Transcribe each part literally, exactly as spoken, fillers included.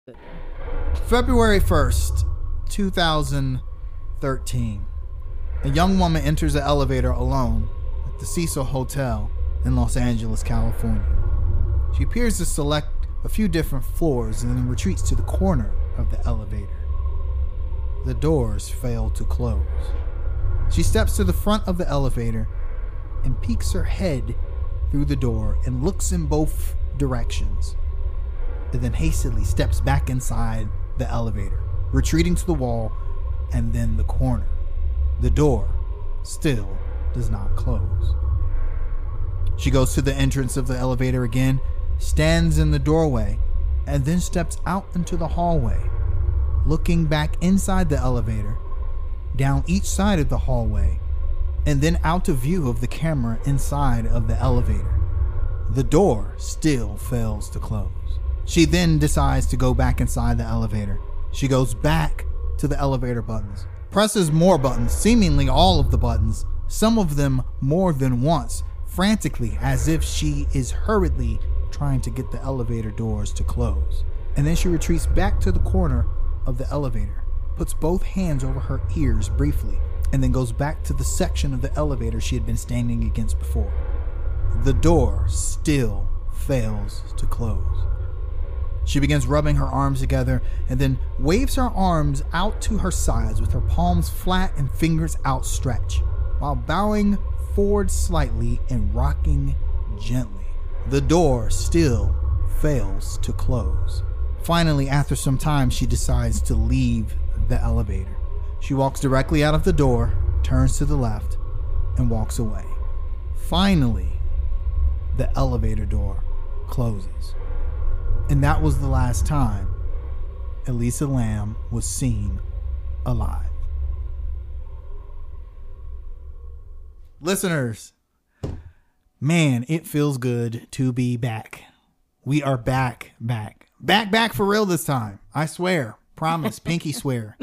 February first, two thousand thirteen. A young woman enters the elevator alone at the Cecil Hotel in Los Angeles, California. She appears to select a few different floors and then retreats to the corner of the elevator. The doors fail to close. She steps to the front of the elevator and peeks her head through the door and looks in both directions, and then hastily steps back inside the elevator, retreating to the wall and then the corner. The door still does not close. She goes to the entrance of the elevator again, stands in the doorway, and then steps out into the hallway, looking back inside the elevator, down each side of the hallway, and then out of view of the camera inside of the elevator. The door still fails to close. She then decides to go back inside the elevator. She goes back to the elevator buttons, presses more buttons, seemingly all of the buttons, some of them more than once, frantically, as if she is hurriedly trying to get the elevator doors to close. And then she retreats back to the corner of the elevator, puts both hands over her ears briefly, and then goes back to the section of the elevator she had been standing against before. The door still fails to close. She begins rubbing her arms together and then waves her arms out to her sides with her palms flat and fingers outstretched, while bowing forward slightly and rocking gently. The door still fails to close. Finally, after some time, she decides to leave the elevator. She walks directly out of the door, turns to the left, and walks away. Finally, the elevator door closes. And that was the last time Elisa Lam was seen alive. Listeners, man, it feels good to be back. We are back, back. Back, back for real this time. I swear. Promise. Pinky swear.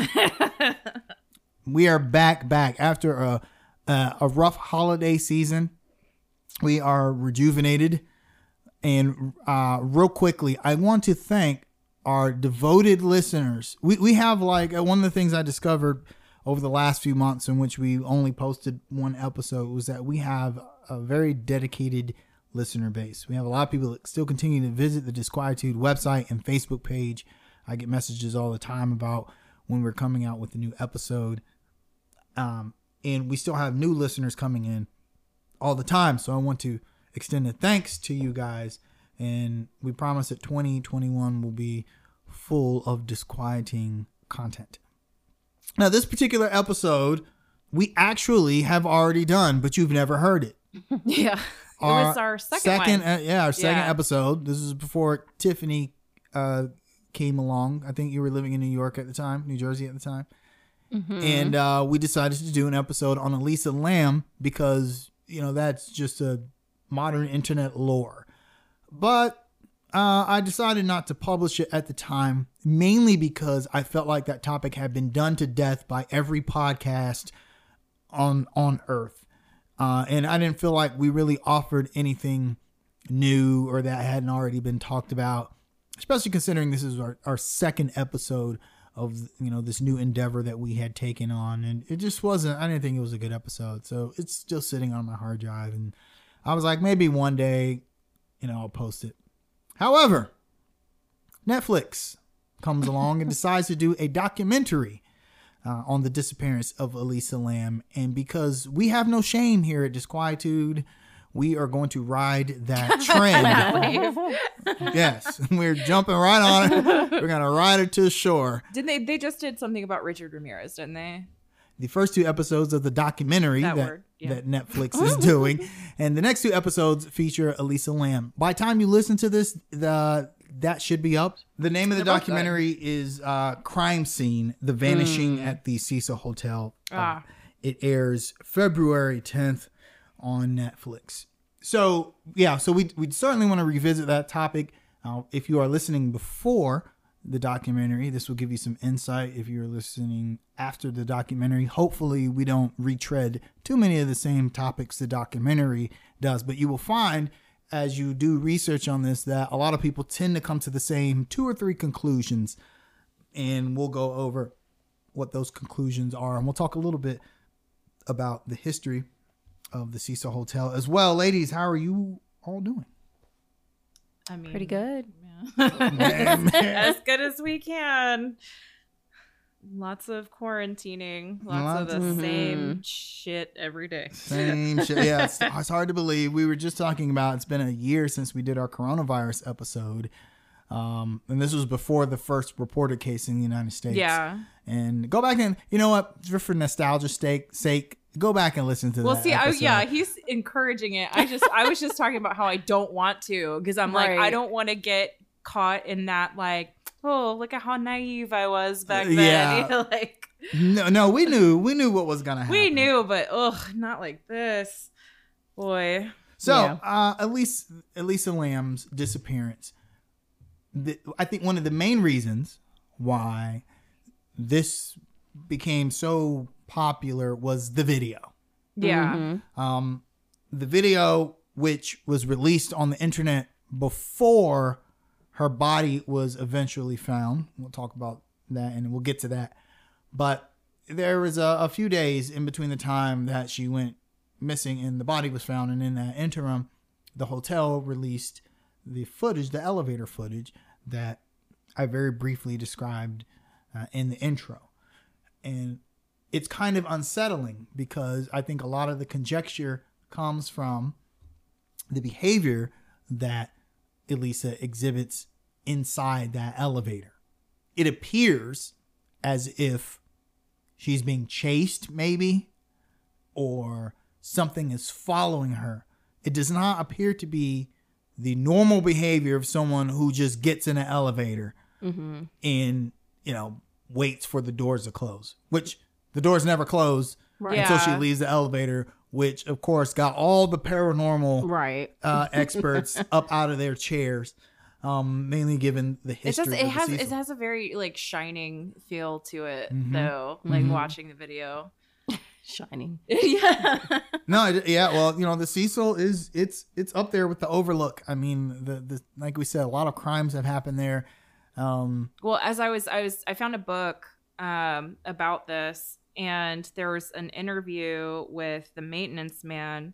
We are back, back. After a, a, a rough holiday season, we are rejuvenated. And uh, real quickly, I want to thank our devoted listeners. We we have like uh, one of the things I discovered over the last few months in which we only posted one episode was that we have a very dedicated listener base. We have a lot of people that still continue to visit the Disquietude website and Facebook page. I get messages all the time about when we're coming out with a new episode. Um, and we still have new listeners coming in all the time. So I want to extend a thanks to you guys, and we promise that twenty twenty-one will be full of disquieting content. Now, this particular episode we actually have already done, but you've never heard it. Yeah, our it was our second, second one. Uh, yeah, our second yeah. episode. This is before Tiffany uh, came along. I think you were living in New York at the time, New Jersey at the time, mm-hmm. and uh, we decided to do an episode on Elisa Lam because you know that's just a modern internet lore. But uh, I decided not to publish it at the time, mainly because I felt like that topic had been done to death by every podcast on on Earth. Uh, and I didn't feel like we really offered anything new or that hadn't already been talked about, especially considering this is our, our second episode of, you know, this new endeavor that we had taken on. And it just wasn't, I didn't think it was a good episode. So it's still sitting on my hard drive, and I was like, maybe one day, you know, I'll post it. However, Netflix comes along and decides to do a documentary uh, on the disappearance of Elisa Lam. And because we have no shame here at Disquietude, we are going to ride that trend. Yes, we're jumping right on it. We're going to ride it to the shore. Didn't they? They just did something about Richard Ramirez, didn't they? The first two episodes of the documentary that, that, yeah. that Netflix is doing. And the next two episodes feature Elisa Lam. By the time you listen to this, the that should be up. The name of the They're documentary is uh, Crime Scene, The Vanishing mm. at the Cecil Hotel. Ah. Uh, it airs February tenth on Netflix. So, yeah, so we we certainly want to revisit that topic. Uh, if you are listening before the documentary, this will give you some insight. If you're listening after the documentary, hopefully we don't retread too many of the same topics the documentary does, but you will find as you do research on this, that a lot of people tend to come to the same two or three conclusions, and we'll go over what those conclusions are, and we'll talk a little bit about the history of the Cecil Hotel as well. Ladies, how are you all doing? I mean, pretty good. Yeah. As good as we can. Lots of quarantining. Lots, lots of the mm-hmm. same shit every day. Same shit. Yeah, it's, it's hard to believe. We were just talking about, it's been a year since we did our coronavirus episode. Um, and this was before the first reported case in the United States. Yeah. And go back and, you know what, just for nostalgia's sake, sake go back and listen to well, that see, episode. I, yeah, he's encouraging it. I just, I was just talking about how I don't want to, because I'm right. like, I don't want to get caught in that, like, oh, look at how naive I was back then. Yeah. You know, like, no, no, we knew, we knew what was gonna happen. We knew, but ugh, not like this, boy. So, yeah. uh, at least, Elisa Lam's disappearance. The, I think one of the main reasons why this became so popular was the video. Yeah. Mm-hmm. Um, the video, which was released on the internet before her body was eventually found. We'll talk about that and we'll get to that. But there was a, a few days in between the time that she went missing and the body was found. And in that interim, the hotel released the footage, the elevator footage that I very briefly described uh, in the intro. And it's kind of unsettling because I think a lot of the conjecture comes from the behavior that Elisa exhibits inside that elevator. It appears as if she's being chased, maybe, or something is following her. It does not appear to be the normal behavior of someone who just gets in an elevator mm-hmm. and, you know, waits for the doors to close, which the doors never close right. until yeah. she leaves the elevator, which of course got all the paranormal right. uh, experts up out of their chairs, um, mainly given the history. It, just, it of has the it has a very like shining feel to it, mm-hmm. though. Like mm-hmm. watching the video, shining. yeah. No, it, yeah. Well, you know, the Cecil is it's it's up there with the Overlook. I mean, the the like we said, a lot of crimes have happened there. Um, well, as I was, I was, I found a book um, about this, and there was an interview with the maintenance man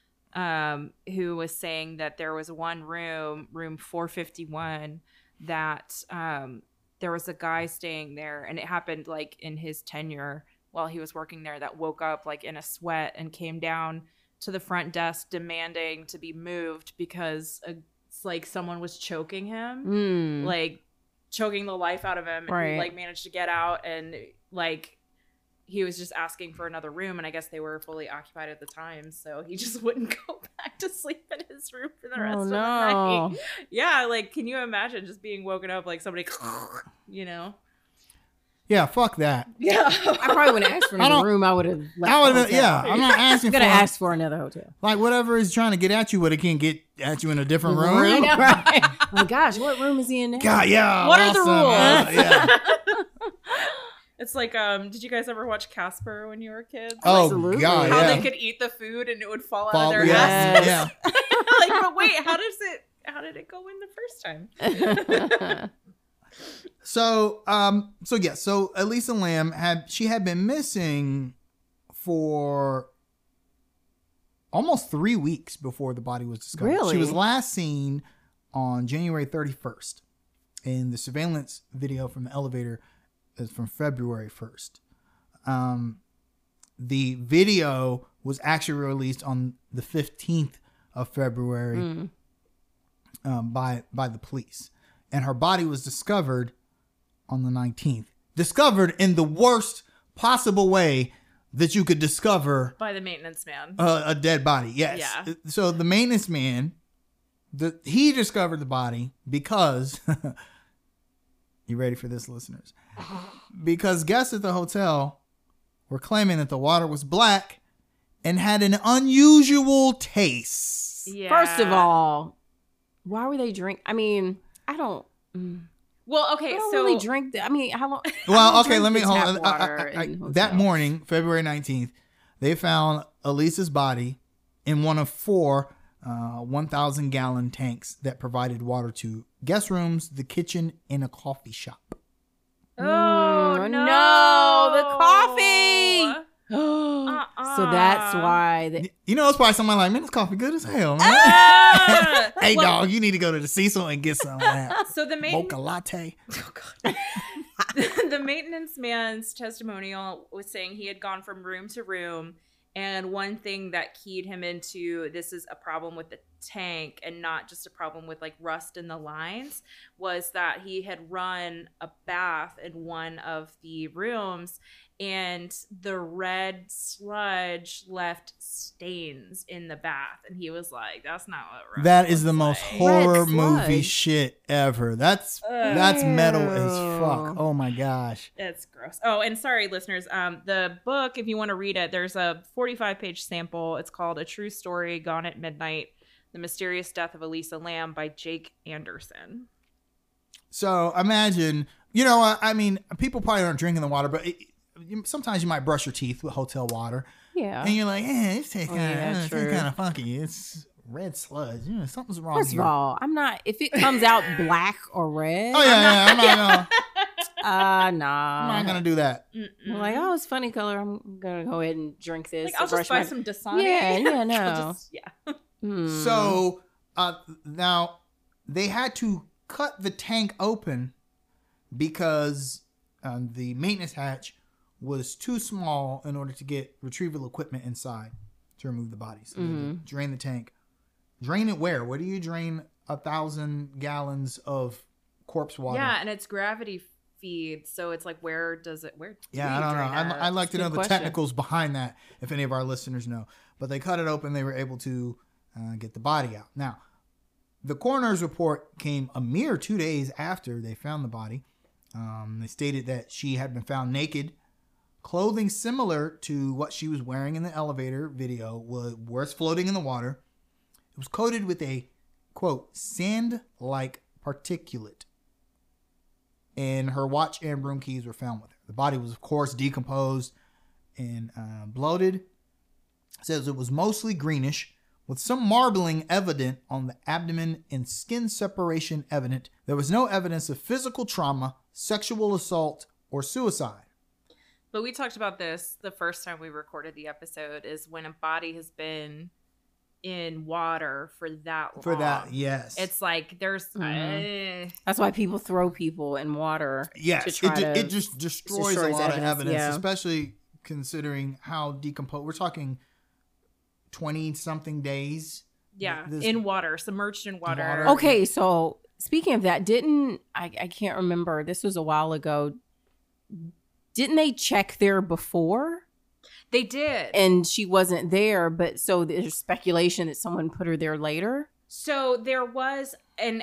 um, who was saying that there was one room, room four fifty-one, that um, there was a guy staying there, and it happened like in his tenure while he was working there, that woke up like in a sweat and came down to the front desk demanding to be moved because uh, it's like someone was choking him, mm. like choking the life out of him, and right. he like managed to get out, and like he was just asking for another room, and I guess they were fully occupied at the time, so he just wouldn't go back to sleep in his room for the rest oh, of no. the night. Yeah, like can you imagine just being woken up like somebody, you know? Yeah, fuck that. Yeah, I probably wouldn't ask for another room. I would have left. I would. Yeah, I'm not asking. I'm gonna for ask for another hotel. Like whatever is trying to get at you, but it can't get at you in a different room. I know, right? Oh my gosh, what room is he in now? God, yeah. What awesome. are the rules? Uh, yeah. It's like, um, did you guys ever watch Casper when you were kids? Oh Absolutely. God, How yeah. they could eat the food and it would fall, Fall- out of their yeah, asses. yeah. Like, but wait, how does it? How did it go in the first time? So, um, so yeah, so Elisa Lam had she had been missing for almost three weeks before the body was discovered. Really? She was last seen on January thirty-first, and the surveillance video from the elevator is from February first. Um, the video was actually released on the fifteenth of February mm. um, by by the police, and her body was discovered on the nineteenth. Discovered in the worst possible way that you could discover By the maintenance man. a, a dead body. Yes. Yeah. So the maintenance man, the he discovered the body because you ready for this, listeners? Because guests at the hotel were claiming that the water was black and had an unusual taste. Yeah. First of all, why were they drink? I mean, I don't. Mm. Well, okay, I don't so really drink. Th- I mean, how long? Well, I okay, drink let me the hold tap on. I- water I- I- in that hotels. morning, February nineteenth, they found Elisa's body in one of four uh, one thousand gallon tanks that provided water to guest rooms, the kitchen, and a coffee shop. Oh, Mm, no. no, the coffee. Uh-uh. So that's why. The, You know, it's probably somebody like, man, this coffee good as hell, man. Ah! Hey, Well, dog, you need to go to the Cecil and get some of that So the main mocha latte. Oh, God. The maintenance man's testimonial was saying he had gone from room to room, and one thing that keyed him into this is a problem with the tank and not just a problem with like rust in the lines was that he had run a bath in one of the rooms, and the red sludge left stains in the bath, and he was like, that's not what rust That is the looks most like. horror Red movie sludge. shit ever. That's Ugh. that's metal as Ew. fuck. Oh my gosh. It's gross. Oh, and sorry, listeners. Um, the book, if you want to read it, there's a forty-five page sample. It's called A True Story, Gone at Midnight: The Mysterious Death of Elisa Lam by Jake Anderson. So imagine, you know, I, I mean, people probably aren't drinking the water, but it, you, sometimes you might brush your teeth with hotel water, yeah. and you're like, eh, it's kind of Oh, yeah, true. kind of funky. It's red sludge. You know, something's wrong First here. of all, I'm not. If it comes out black or red, oh yeah, yeah, I'm not, gonna, uh, I'm nah. not gonna do that. Mm-mm. I'm like, oh, it's funny color. I'm gonna go ahead and drink this. Like, I'll to just brush buy my- some Dasani. Yeah, yeah, I'll no. just- yeah. Hmm. So uh, now they had to cut the tank open because um, the maintenance hatch was too small in order to get retrieval equipment inside to remove the bodies. So they had to Mhm. drain the tank. Drain it where? Where do you drain a thousand gallons of corpse water? Yeah, and it's gravity feed, so it's like, where does it? Where? do Yeah, we I don't know. drain I'd, that? I'd like to Good know the question. technicals behind that, if any of our listeners know. But they cut it open. They were able to uh, get the body out. Now, the coroner's report came a mere two days after they found the body. Um, they stated that she had been found naked. Clothing similar to what she was wearing in the elevator video was, was floating in the water. It was coated with a, quote, sand-like particulate. And her watch and room keys were found with her. The body was, of course, decomposed and uh, bloated. It says it was mostly greenish, with some marbling evident on the abdomen and skin separation evident. There was no evidence of physical trauma, sexual assault, or suicide. But we talked about this the first time we recorded the episode, is when a body has been in water for that long. For that, yes. It's like there's Mhm. uh, That's why people throw people in water. Yes, to it, try ju- to- it just destroys, destroys a lot evidence, of evidence, yeah. especially considering how decomposed. We're talking twenty-something days. yeah, This- in water, submerged in water. water. Okay, so speaking of that, didn't I? I can't remember. This was a while ago. Didn't they check there before? They did. And she wasn't there, but so there's speculation that someone put her there later. So there was, and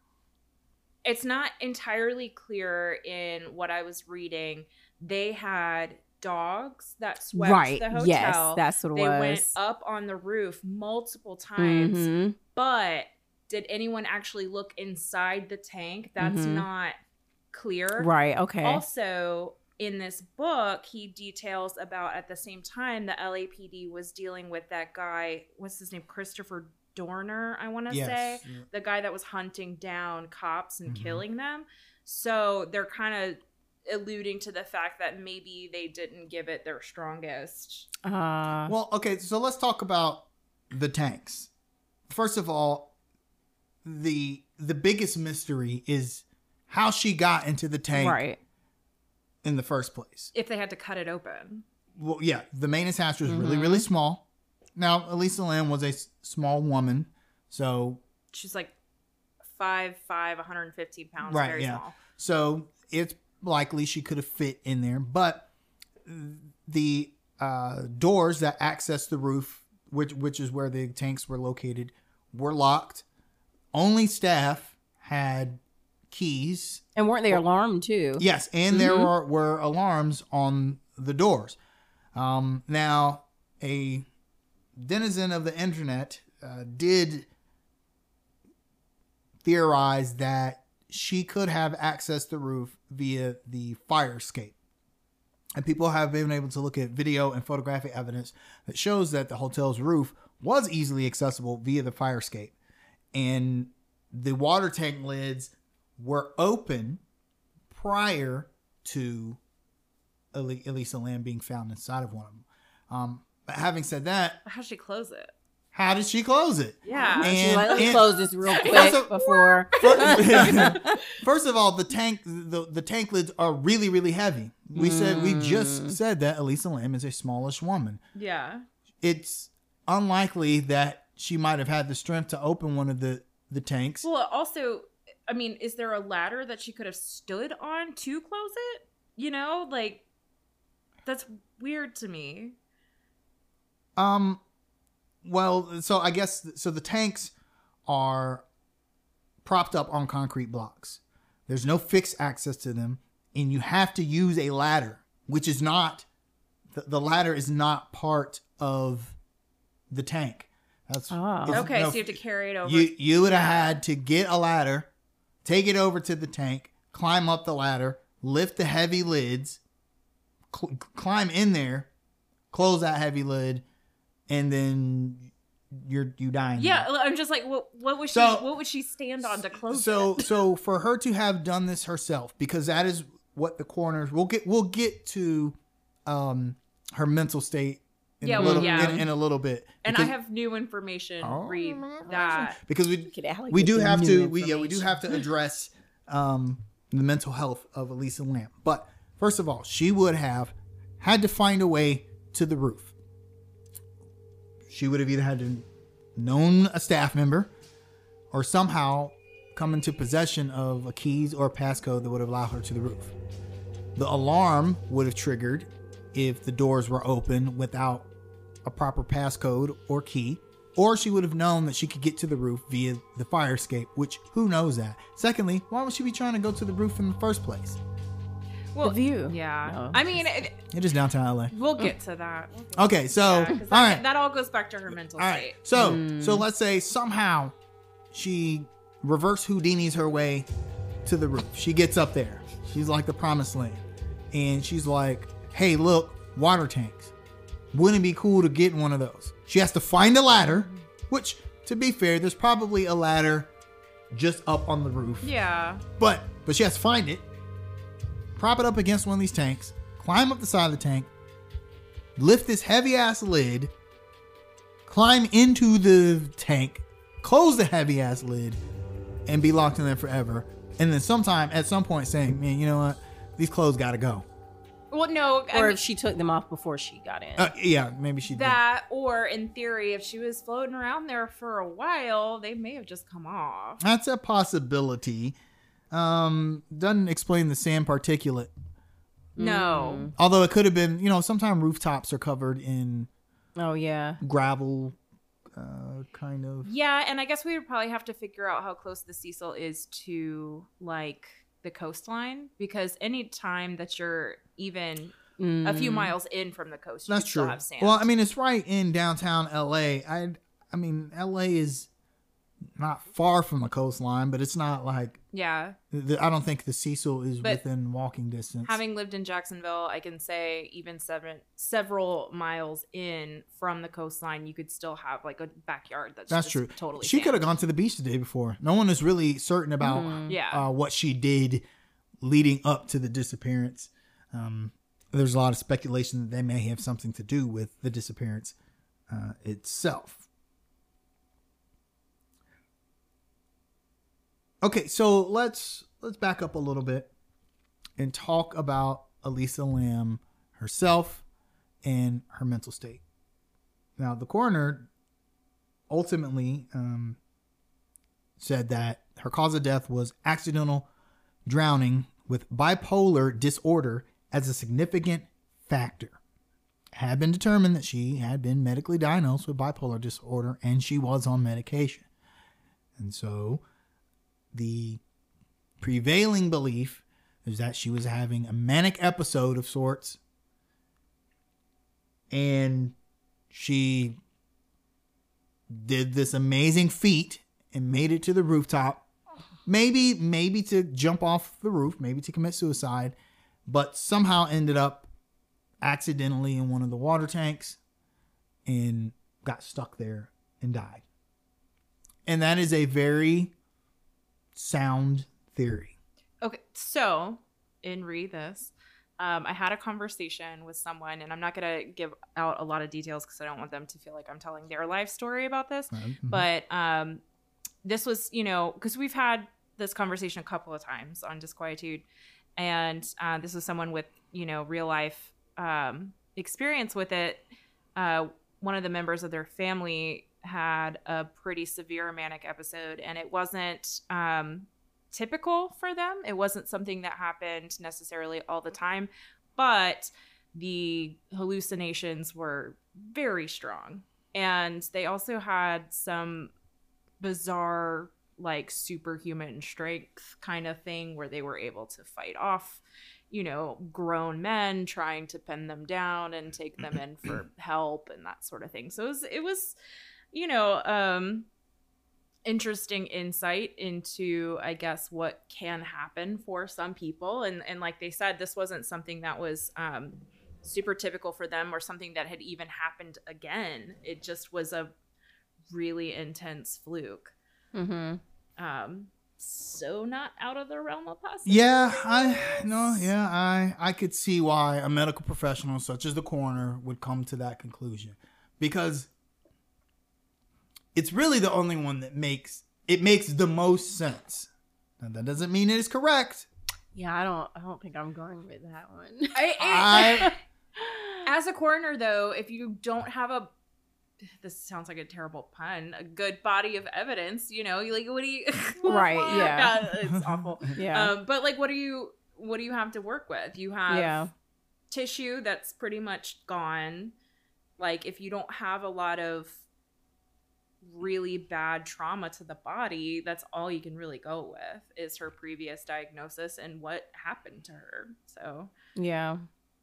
it's not entirely clear in what I was reading. They had dogs that swept right. the hotel. Yes, that's what it they was. went up on the roof multiple times. Mhm. But did anyone actually look inside the tank? That's Mhm. not clear. Right. Okay. Also, in this book, he details about at the same time the L A P D was dealing with that guy. What's his name? Christopher Dorner, I want to Yes. say. The guy that was hunting down cops and Mhm. killing them. So they're kind of alluding to the fact that maybe they didn't give it their strongest. uh, Well, okay, so let's talk about the tanks. First of all, the the biggest mystery is how she got into the tank right. in the first place. If they had to cut it open. Well, yeah, the maintenance hatch was really, Mhm. really small. Now, Elisa Lam was a s- small woman, so She's like five five, one hundred fifteen pounds, Right, very yeah. small. so it's likely she could have fit in there. But the uh, doors that access the roof, which which is where the tanks were located, were locked. Only staff had keys. And weren't they alarmed too? Yes, and there Mhm. were, were alarms on the doors. Um, now, a denizen of the internet uh, did theorize that she could have access to the roof via the fire escape. And people have been able to look at video and photographic evidence that shows that the hotel's roof was easily accessible via the fire escape. And the water tank lids were open prior to Elisa Lam being found inside of one of them. Um, but having said that, How'd she close it? how did she close it? Yeah. And- She's like, let me and- close this real quick Also- before. First of all, the tank the, the tank lids are really, really heavy. We said we just said that Elisa Lam is a smallish woman. Yeah. It's unlikely that she might have had the strength to open one of the, the tanks. Well, also, I mean, is there a ladder that she could have stood on to close it? You know, like, that's weird to me. Um, well, so I guess, so the tanks are propped up on concrete blocks. There's no fixed access to them, and you have to use a ladder, which is not, the, the ladder is not part of the tank. That's Oh. it's- Okay, no, so you have to carry it over. You, you would have had to get a ladder, take it over to the tank, climb up the ladder, lift the heavy lids, cl- climb in there, close that heavy lid, and then you're you dying. Yeah, I'm just like, what? What was So- she? What would she stand on to close So it? so for her to have done this herself, because that is what the coroners we'll get we'll get to um her mental state in Yeah, a well, little yeah. in, in a little bit. And I Because- have new information. Oh, Read my that. because we Look at Alec we with do the have new to we yeah we do information. have to address um the mental health of Elisa Lam. But first of all, she would have had to find a way to the roof. She would have either had to known a staff member or somehow come into possession of a keys or a passcode that would have allowed her to the roof. The alarm would have triggered if the doors were open without a proper passcode or key, or she would have known that she could get to the roof via the fire escape, which who knows that? Secondly, why would she be trying to go to the roof in the first place? Well, The view. Yeah. No. I mean, it, It is downtown L A. we'll get to that. We'll get to Okay, so that, 'cause all that, right, that all goes back to her mental all state. right. So so let's say somehow she reverse Houdini's her way to the roof. She gets up there. She's like the promised land, and she's like, "Hey, look, water tanks. Wouldn't it be cool to get one of those?" She has to find a ladder, which, to be fair, there's probably a ladder just up on the roof. Yeah. But but she has to find it, prop it up against one of these tanks, climb up the side of the tank, lift this heavy ass lid, climb into the tank, close the heavy ass lid, and be locked in there forever. And then sometime at some point saying, "Man, you know what? These clothes gotta go." Well, no. I Or mean, if she took them off before she got in. Uh, yeah, maybe she did. that, or in theory, if she was floating around there for a while, they may have just come off. That's a possibility. Um, doesn't explain the sand particulate. No. Although it could have been, you know, sometimes rooftops are covered in Oh yeah. gravel, uh, kind of. Yeah, and I guess we would probably have to figure out how close the Cecil is to like the coastline, because any time that you're even a few miles in from the coast, you That's could still true. have sand. Well, I mean, it's right in downtown L A. I, I mean, L A is not far from the coastline, but it's not like yeah. the, I don't think the Cecil is But within walking distance. Having lived in Jacksonville, I can say even seven several miles in from the coastline, you could still have like a backyard that's That's just true. totally. She sand. could have gone to the beach the day before. No one is really certain about Mhm. Yeah. uh, what she did leading up to the disappearance. Um, there's a lot of speculation that they may have something to do with the disappearance uh, itself. Okay, so let's let's back up a little bit and talk about Elisa Lam herself and her mental state. Now, the coroner ultimately um, said that her cause of death was accidental drowning with bipolar disorder as a significant factor. It had been determined that she had been medically diagnosed with bipolar disorder and she was on medication. And so the prevailing belief is that she was having a manic episode of sorts and she did this amazing feat and made it to the rooftop. Maybe, maybe to jump off the roof, maybe to commit suicide, but somehow ended up accidentally in one of the water tanks and got stuck there and died. And that is a very sound theory. Okay, so in read this, um, I had a conversation with someone, and I'm not going to give out a lot of details because I don't want them to feel like I'm telling their life story about this. Mm-hmm. But um, this was, you know, because we've had this conversation a couple of times on Disquietude, and uh, this was someone with, you know, real life um, experience with it. Uh, one of the members of their family had a pretty severe manic episode, and it wasn't um, typical for them. It wasn't something that happened necessarily all the time, but the hallucinations were very strong. And they also had some bizarre, like, superhuman strength kind of thing where they were able to fight off, you know, grown men trying to pin them down and take them in for help and that sort of thing. So it was, it was you know, um, interesting insight into, I guess, what can happen for some people. And, and like they said, this wasn't something that was um, super typical for them or something that had even happened again. It just was a really intense fluke. Mm-hmm. Um, so not out of the realm of possibility. Yeah, I no, yeah, I I could see why a medical professional such as the coroner would come to that conclusion, because it's really the only one that makes it makes the most sense. Now, that doesn't mean it is correct. Yeah, I don't I don't think I'm going with that one. I, I, as a coroner, though, if you don't have a, this sounds like a terrible pun, a good body of evidence, you know, like, what do you, right? Yeah, it's awful. Yeah, um, but like, what do you, what do you have to work with? You have yeah. tissue that's pretty much gone. Like, if you don't have a lot of really bad trauma to the body, that's all you can really go with is her previous diagnosis and what happened to her. So yeah.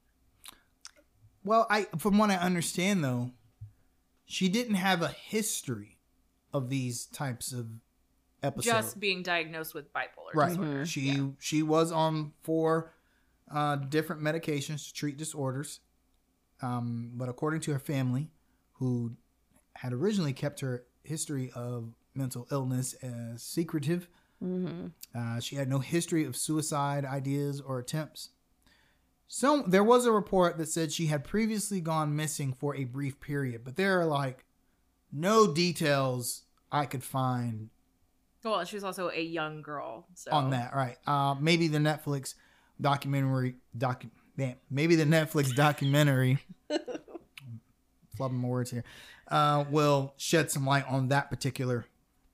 Well, I from what I understand though, she didn't have a history of these types of episodes. Just being diagnosed with bipolar right. disorder. Mm-hmm. She yeah. she was on four uh, different medications to treat disorders. Um, but according to her family, who had originally kept her history of mental illness as secretive, mm-hmm. uh, she had no history of suicide ideas or attempts. So there was a report that said she had previously gone missing for a brief period, but there are like no details I could find. Well, she was also a young girl. So. On that, right. Uh, maybe the Netflix documentary, docu- damn, maybe the Netflix documentary, flubbing my words here, uh, will shed some light on that particular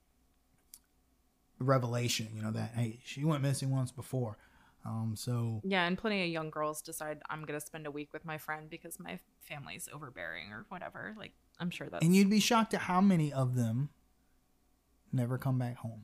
revelation, you know, that, hey, she went missing once before. Um, so yeah, and plenty of young girls decide I'm gonna spend a week with my friend because my family's overbearing or whatever. Like, I'm sure that's. And you'd be shocked at how many of them never come back home.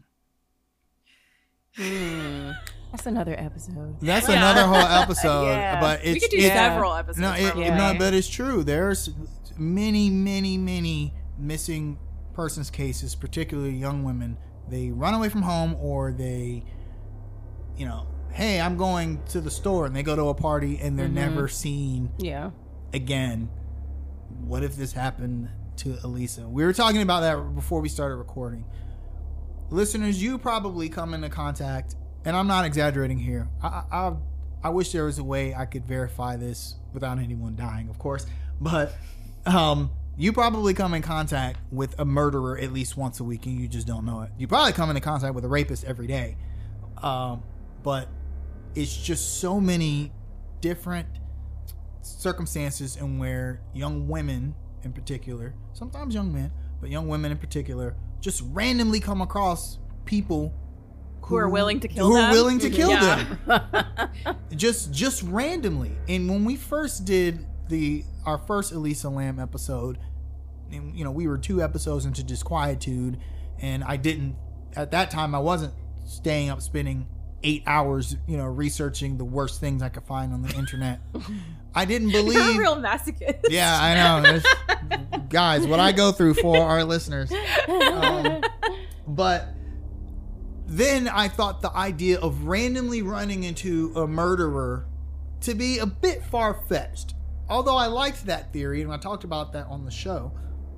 Hmm. That's another episode. That's Yeah. another whole episode. Yeah. But it's we could do it, several episodes. no, it, probably. Yeah. no, but it's true. There's many, many, many missing persons cases, particularly young women. They run away from home, or they, you know, hey, I'm going to the store, and they go to a party and they're Mm-hmm. never seen Yeah. again. What if this happened to Elisa? We were talking about that before we started recording. Listeners, you probably come into contact, and I'm not exaggerating here. I, I I wish there was a way I could verify this without anyone dying, of course. But um, you probably come in contact with a murderer at least once a week, and you just don't know it. You probably come into contact with a rapist every day. Um, but it's just so many different circumstances in where young women in particular, sometimes young men, but young women in particular, just randomly come across people Who are willing to kill who them. are willing to kill Yeah. them. just just randomly. And when we first did the our first Elisa Lam episode, and, you know, we were two episodes into Disquietude, and I didn't at that time I wasn't staying up spending eight hours, you know, researching the worst things I could find on the internet. I didn't believe. You're a real masochist. Yeah, I know. It's, guys, what I go through for our listeners. Um, but then I thought the idea of randomly running into a murderer to be a bit far-fetched. Although I liked that theory, and I talked about that on the show.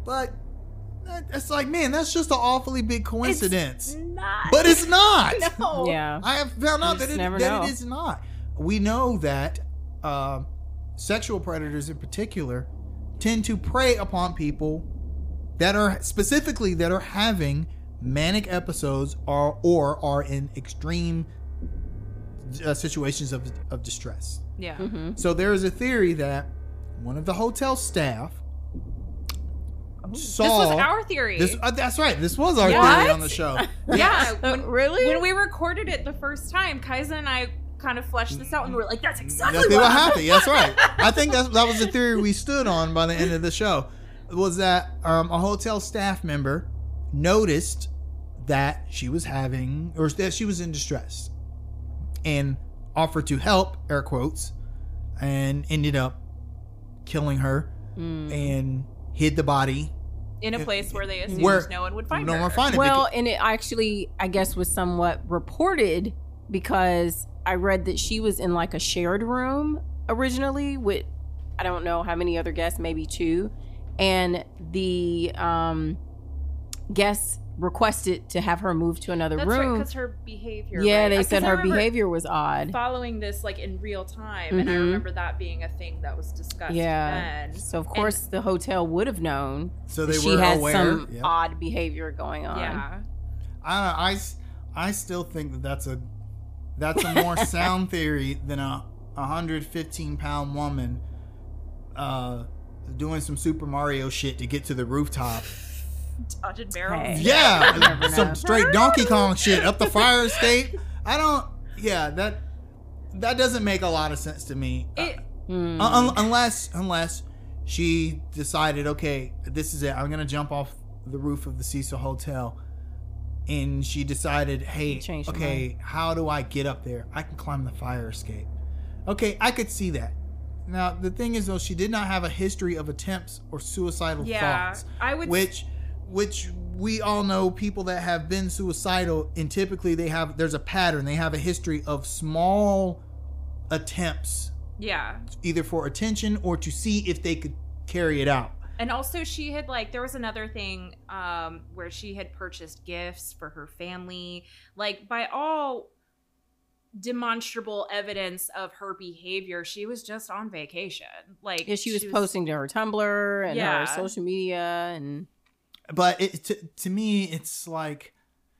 But it's like, man, that's just an awfully big coincidence. It's not. But it's not. No. Yeah. I have found out that, it, never that know. it is not. We know that uh, sexual predators in particular tend to prey upon people that are specifically that are having manic episodes or or are in extreme uh, situations of, of distress. Yeah. Mm-hmm. So there is a theory that one of the hotel staff saw This was our theory. This, uh, that's right. This was our What? theory on the show. yeah. Uh, When, really? when we recorded it the first time, Kaizen and I kind of fleshed this out, and we were like, "That's exactly That's what what happened. That's right. I think that's, that was the theory we stood on by the end of the show. Was that um, a hotel staff member noticed that she was having, or that she was in distress, and offered to help, air quotes, and ended up killing her Mm. and hid the body. in a place where they assumed Where no one would find no her. one would find it. Well, because- and it actually, I guess, was somewhat reported because I read that she was in like a shared room originally with, I don't know how many other guests, maybe two. And the um, guests requested to have her move to another That's right, room. because her behavior. yeah, right? they 'Cause said I her remember behavior was odd. Following this like in real time, and I Mhm. remember that being a thing that was discussed Yeah. then. So, of course, the hotel would have known so that they she were had aware. some Yep. odd behavior going on. Yeah. I, don't know, I, s- I still think that that's a that's a more sound theory than a one hundred fifteen pound woman uh, doing some Super Mario shit to get to the rooftop. Dodging barrels. Hey. Yeah, never some know. straight Donkey Kong shit up the fire escape. I don't. Yeah, that that doesn't make a lot of sense to me. It, Hmm. Uh, un- unless unless she decided, okay, this is it. I'm gonna jump off the roof of the Cecil Hotel, and she decided, hey, Changed her okay, mind. how do I get up there? I can climb the fire escape. Okay, I could see that. Now the thing is, though, she did not have a history of attempts or suicidal yeah. thoughts, I would. which which we all know people that have been suicidal, and typically they have there's a pattern. They have a history of small attempts, yeah. either for attention or to see if they could carry it out. And also she had like there was another thing um where she had purchased gifts for her family. Like by all demonstrable evidence of her behavior, she was just on vacation. Like Yeah, she was posting to her Tumblr and Yeah. her social media, and But it, to, to me, it's like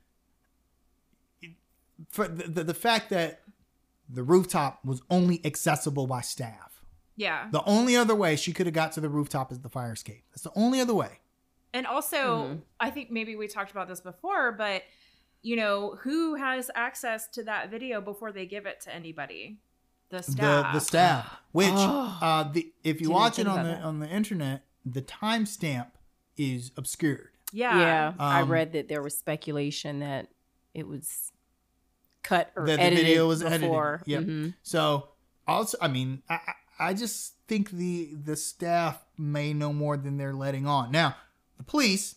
for the, the, the fact that the rooftop was only accessible by staff. Yeah. The only other way she could have got to the rooftop is the fire escape. That's the only other way. And also, Mhm. I think maybe we talked about this before, but you know, who has access to that video before they give it to anybody? The staff. The the staff, which Oh. uh, the if you Didn't watch think it on about the that. on the internet, the timestamp is obscured. yeah. yeah, I Um, read that there was speculation that it was cut or That the edited video was edited. before. Yep. Mhm. So also, I mean, I I I just think the the staff may know more than they're letting on. Now, the police,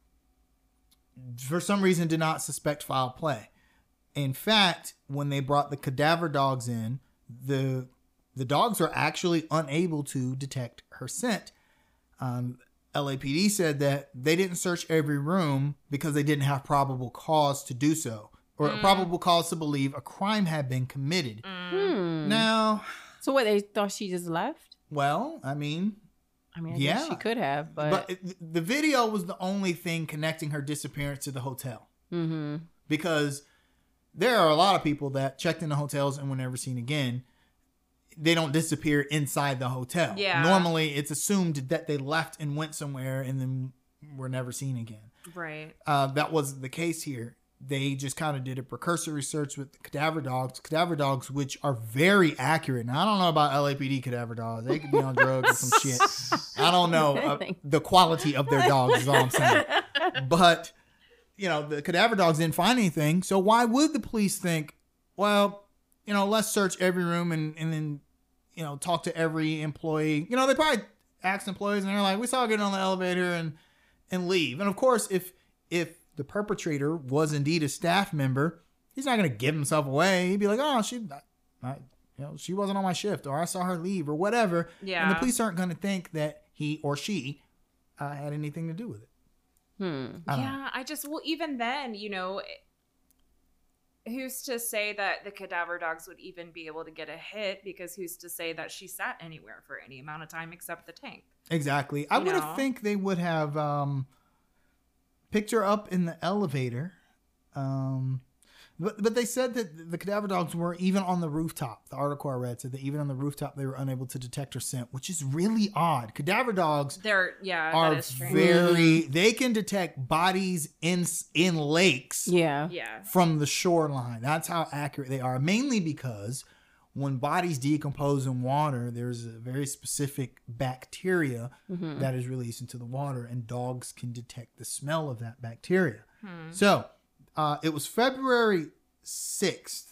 for some reason, did not suspect foul play. In fact, when they brought the cadaver dogs in, the the dogs are actually unable to detect her scent. Um, L A P D said that they didn't search every room because they didn't have probable cause to do so, or Mm. probable cause to believe a crime had been committed. Mm. Hmm. Now, So what, they thought she just left? well, I mean, I mean, I Yeah. guess she could have, but, but it, the video was the only thing connecting her disappearance to the hotel, hmm because there are a lot of people that checked into hotels and were never seen again. They don't disappear inside the hotel. Yeah. Normally, it's assumed that they left and went somewhere and then were never seen again. Right. Uh, that wasn't the case here. They just kind of did a precursory search with cadaver dogs, cadaver dogs, which are very accurate. Now, I don't know about L A P D cadaver dogs. They could be on drugs or some shit. I don't know uh, the quality of their dogs is all I'm saying. But, you know, the cadaver dogs didn't find anything. So why would the police think, well, you know, let's search every room and, and then, you know, talk to every employee. You know, they probably asked employees and they're like, we saw her get on the elevator and, and leave. And of course, if, if the perpetrator was indeed a staff member, he's not going to give himself away. He'd be like, oh, she, I, you know, she wasn't on my shift, or I saw her leave, or whatever. Yeah. And the police aren't going to think that he or she uh, had anything to do with it. Hmm. I don't yeah, know. I just, well, even then, you know, who's to say that the cadaver dogs would even be able to get a hit? Because who's to say that she sat anywhere for any amount of time except the tank? Exactly. I You would know? have think they would have um, picked her up in the elevator. Um, but but they said that the cadaver dogs were even on the rooftop. The article I read said that even on the rooftop they were unable to detect her scent, which is really odd. Cadaver dogs They're, yeah, are that is strange. very. They can detect bodies in in lakes Yeah. Yeah. from the shoreline. That's how accurate they are. Mainly because when bodies decompose in water, there's a very specific bacteria Mm-hmm. that is released into the water, and dogs can detect the smell of that bacteria. Hmm. So uh, it was February sixth.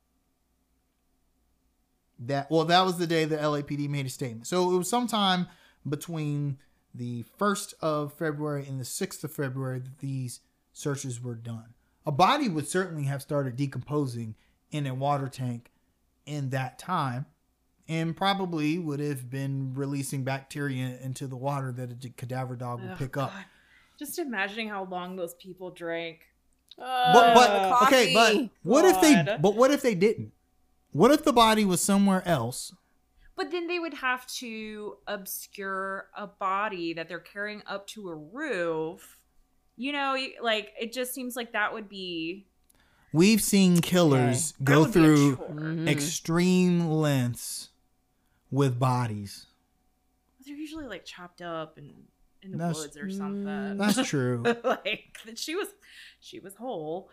That well, that was the day the L A P D made a statement. So it was sometime between the first of February and the sixth of February that these searches were done. A body would certainly have started decomposing in a water tank in that time, and probably would have been releasing bacteria into the water that a cadaver dog would Oh, pick up. God. Just imagining how long those people drank. But, but Uh, okay, but coffee. what if they? God. But what if they didn't? What if the body was somewhere else? But then they would have to obscure a body that they're carrying up to a roof. You know, like it just seems like that would be We've seen killers that go would be a through chore. Mhm. extreme lengths with bodies. They're usually like chopped up and in the That's- woods or something. That's true. like she was, she was whole.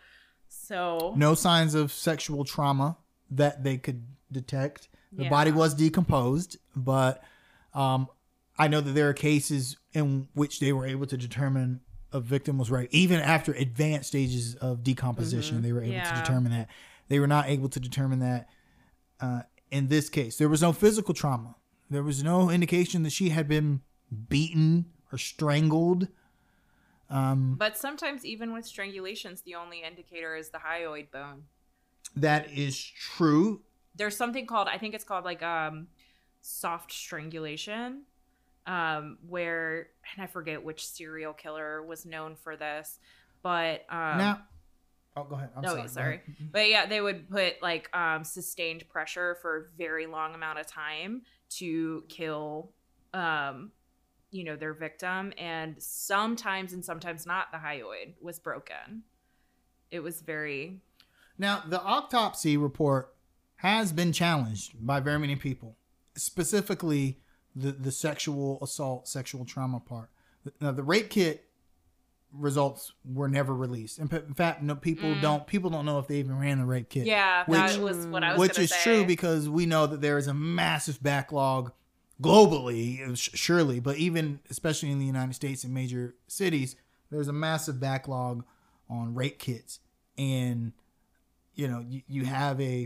So No signs of sexual trauma that they could detect. The Yeah. body was decomposed, but um, I know that there are cases in which they were able to determine a victim was raped. Even after advanced stages of decomposition, Mhm. they were able Yeah. to determine that. They were not able to determine that uh, in this case. There was no physical trauma. There was no indication that she had been beaten or strangled. Um, But sometimes, even with strangulations, the only indicator is the hyoid bone. that is true. There's something called, I think it's called like um, soft strangulation, um, where, and I forget which serial killer was known for this, but um, now, oh, go ahead. I'm oh, sorry. yeah, Go sorry. ahead. But yeah, they would put like um, sustained pressure for a very long amount of time to kill, um, you know, their victim. And sometimes and sometimes not, the hyoid was broken. It was very, Now, the autopsy report has been challenged by very many people, specifically the, the sexual assault, sexual trauma part. Now, the rape kit results were never released. In, in fact, no people Mm. don't people don't know if they even ran the rape kit. yeah, Which- that was what I was which gonna is say. true because we know that there is a massive backlog globally, sh- surely, but even especially in the United States in major cities, there's a massive backlog on rape kits. And you know, you, you have a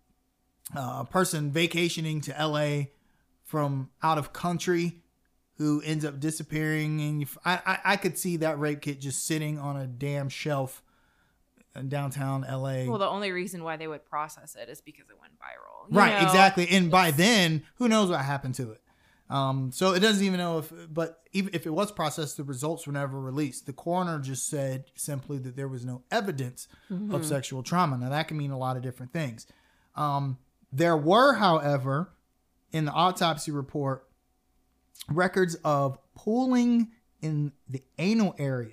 uh, person vacationing to L A from out of country who ends up disappearing, and you, I, I I could see that rape kit just sitting on a damn shelf in downtown L A. Well, the only reason why they would process it is because it went viral. you Right, know? exactly. And by then, who knows what happened to it? Um, so it doesn't even know if, but even if it was processed, the results were never released. The coroner just said simply that there was no evidence Mm-hmm. of sexual trauma. Now that can mean a lot of different things. Um, there were, however, in the autopsy report, records of pulling in the anal area,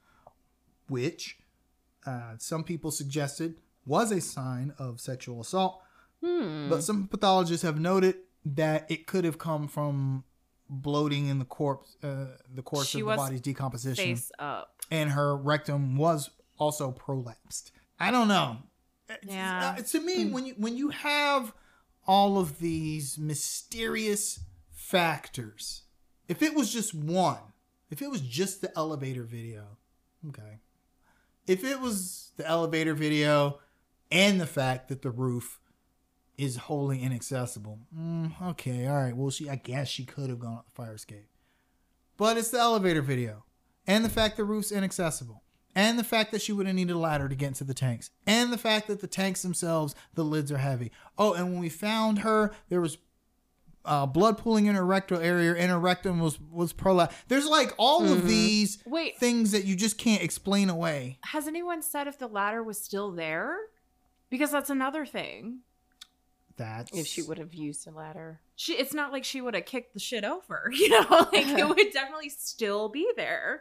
which uh, some people suggested was a sign of sexual assault. Hmm. But some pathologists have noted that it could have come from bloating in the corpse, uh, the course She of the was body's decomposition, Face up. and her rectum was also prolapsed. I don't know. Yeah. Uh, to me, when you when you have all of these mysterious factors, if it was just one, if it was just the elevator video, okay. If it was the elevator video and the fact that the roof is wholly inaccessible, mm, okay, all right. Well, she, I guess she could have gone up the fire escape, but it's the elevator video and the fact the roof's inaccessible, and the fact that she would have needed a ladder to get into the tanks, and the fact that the tanks themselves, the lids are heavy. Oh, and when we found her, there was uh, blood pooling in her rectal area. And her rectum was, was prolapsed. There's like all mm-hmm. of these Wait, things that you just can't explain away. Has anyone said if the ladder was still there? Because that's another thing. That's... If she would have used a ladder. She, it's not like she would have kicked the shit over, you know? Like, it would definitely still be there.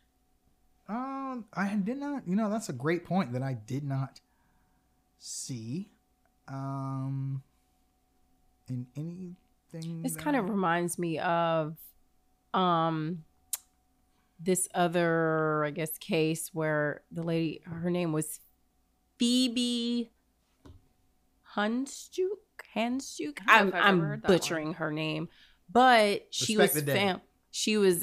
Um, I did not, you know, that's a great point that I did not see. Um, in anything. This that... kind of reminds me of, um, this other, I guess, case where the lady, her name was Phoebe Handsjuk. Handsjuk. I'm I'm butchering one. her name, but she Respect was found. She was.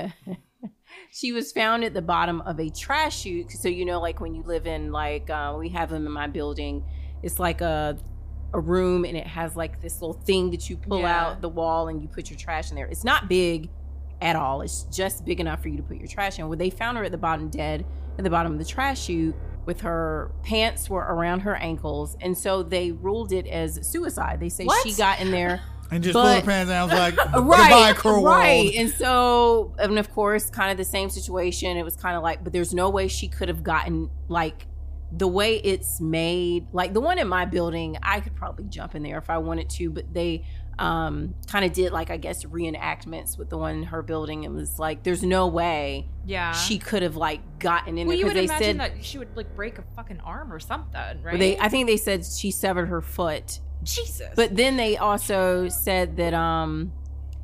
She was found at the bottom of a trash chute. So, you know, like when you live in, like, uh, we have them in my building. It's like a a room, and it has like this little thing that you pull yeah. out the wall and you put your trash in there. It's not big at all. It's just big enough for you to put your trash in. Well, they found her at the bottom dead at the bottom of the trash chute with her pants were around her ankles. And so they ruled it as suicide. They say what? She got in there. And just pulled her pants down. I was like, right, goodbye, cruel right. world. And so, and of course, kind of the same situation. It was kind of like, but there's no way she could have gotten, like, the way it's made. Like, the one in my building, I could probably jump in there if I wanted to. But they um, kind of did, like, I guess, reenactments with the one in her building. It was like, there's no way yeah. she could have, like, gotten in well, there. Well, you would they imagine said, that she would, like, break a fucking arm or something, right? They, I think they said she severed her foot. Jesus. But then they also said that um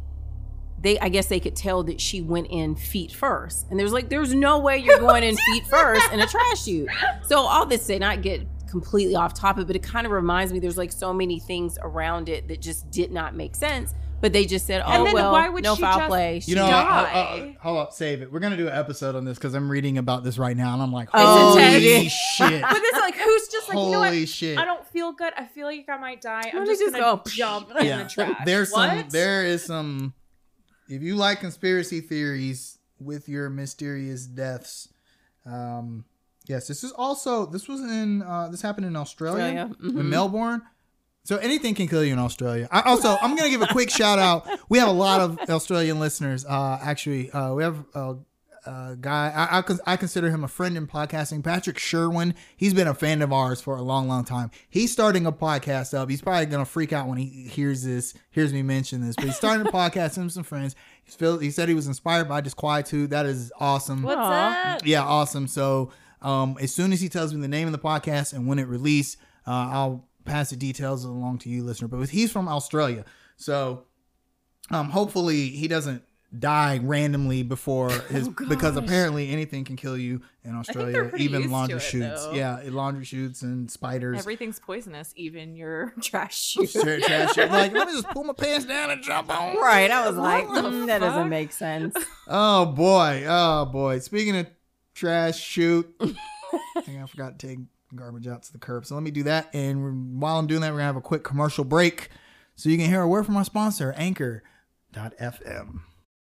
they I guess they could tell that she went in feet first. And there's like there's no way you're going in feet first in a trash chute. So all this to not get completely off topic, but it kind of reminds me there's like so many things around it that just did not make sense. But they just said, "Oh well, why would no foul just play." You know, I, I, I, hold up, save it. We're gonna do an episode on this because I'm reading about this right now, and I'm like, "Holy shit!" But it's like, who's just like, Holy you know what? shit! I don't feel good. I feel like I might die. I'm Let just, just gonna go jump yeah. in the trash. There's what? some. There is some. If you like conspiracy theories with your mysterious deaths, um, yes, this is also. This was in. Uh, this happened in Australia, Australia. Mm-hmm. in Melbourne. So anything can kill you in Australia. I also, I'm going to give a quick shout out. We have a lot of Australian listeners. Uh, actually, uh, we have a, a guy, I, I, I consider him a friend in podcasting, Patrick Sherwin. He's been a fan of ours for a long, long time. He's starting a podcast up. He's probably going to freak out when he hears this, hears me mention this, but he's starting a podcast with some friends. He's feel, he said he was inspired by Disquietude. That is awesome. What's up? Yeah, awesome. So um, as soon as he tells me the name of the podcast and when it released, uh, I'll pass the details along to you, listener. But he's from Australia, so um, hopefully he doesn't die randomly before his oh, because apparently anything can kill you in Australia, even laundry chutes. Though. Yeah, laundry chutes and spiders. Everything's poisonous, even your trash chute. trash chute. Like, let me just pull my pants down and jump on. Right, I was like, mm, that doesn't make sense. Oh boy, oh boy. Speaking of trash chute, I think I forgot to take garbage out to the curb. So let me do that. And while I'm doing that, we're going to have a quick commercial break so you can hear a word from our sponsor, Anchor dot f m.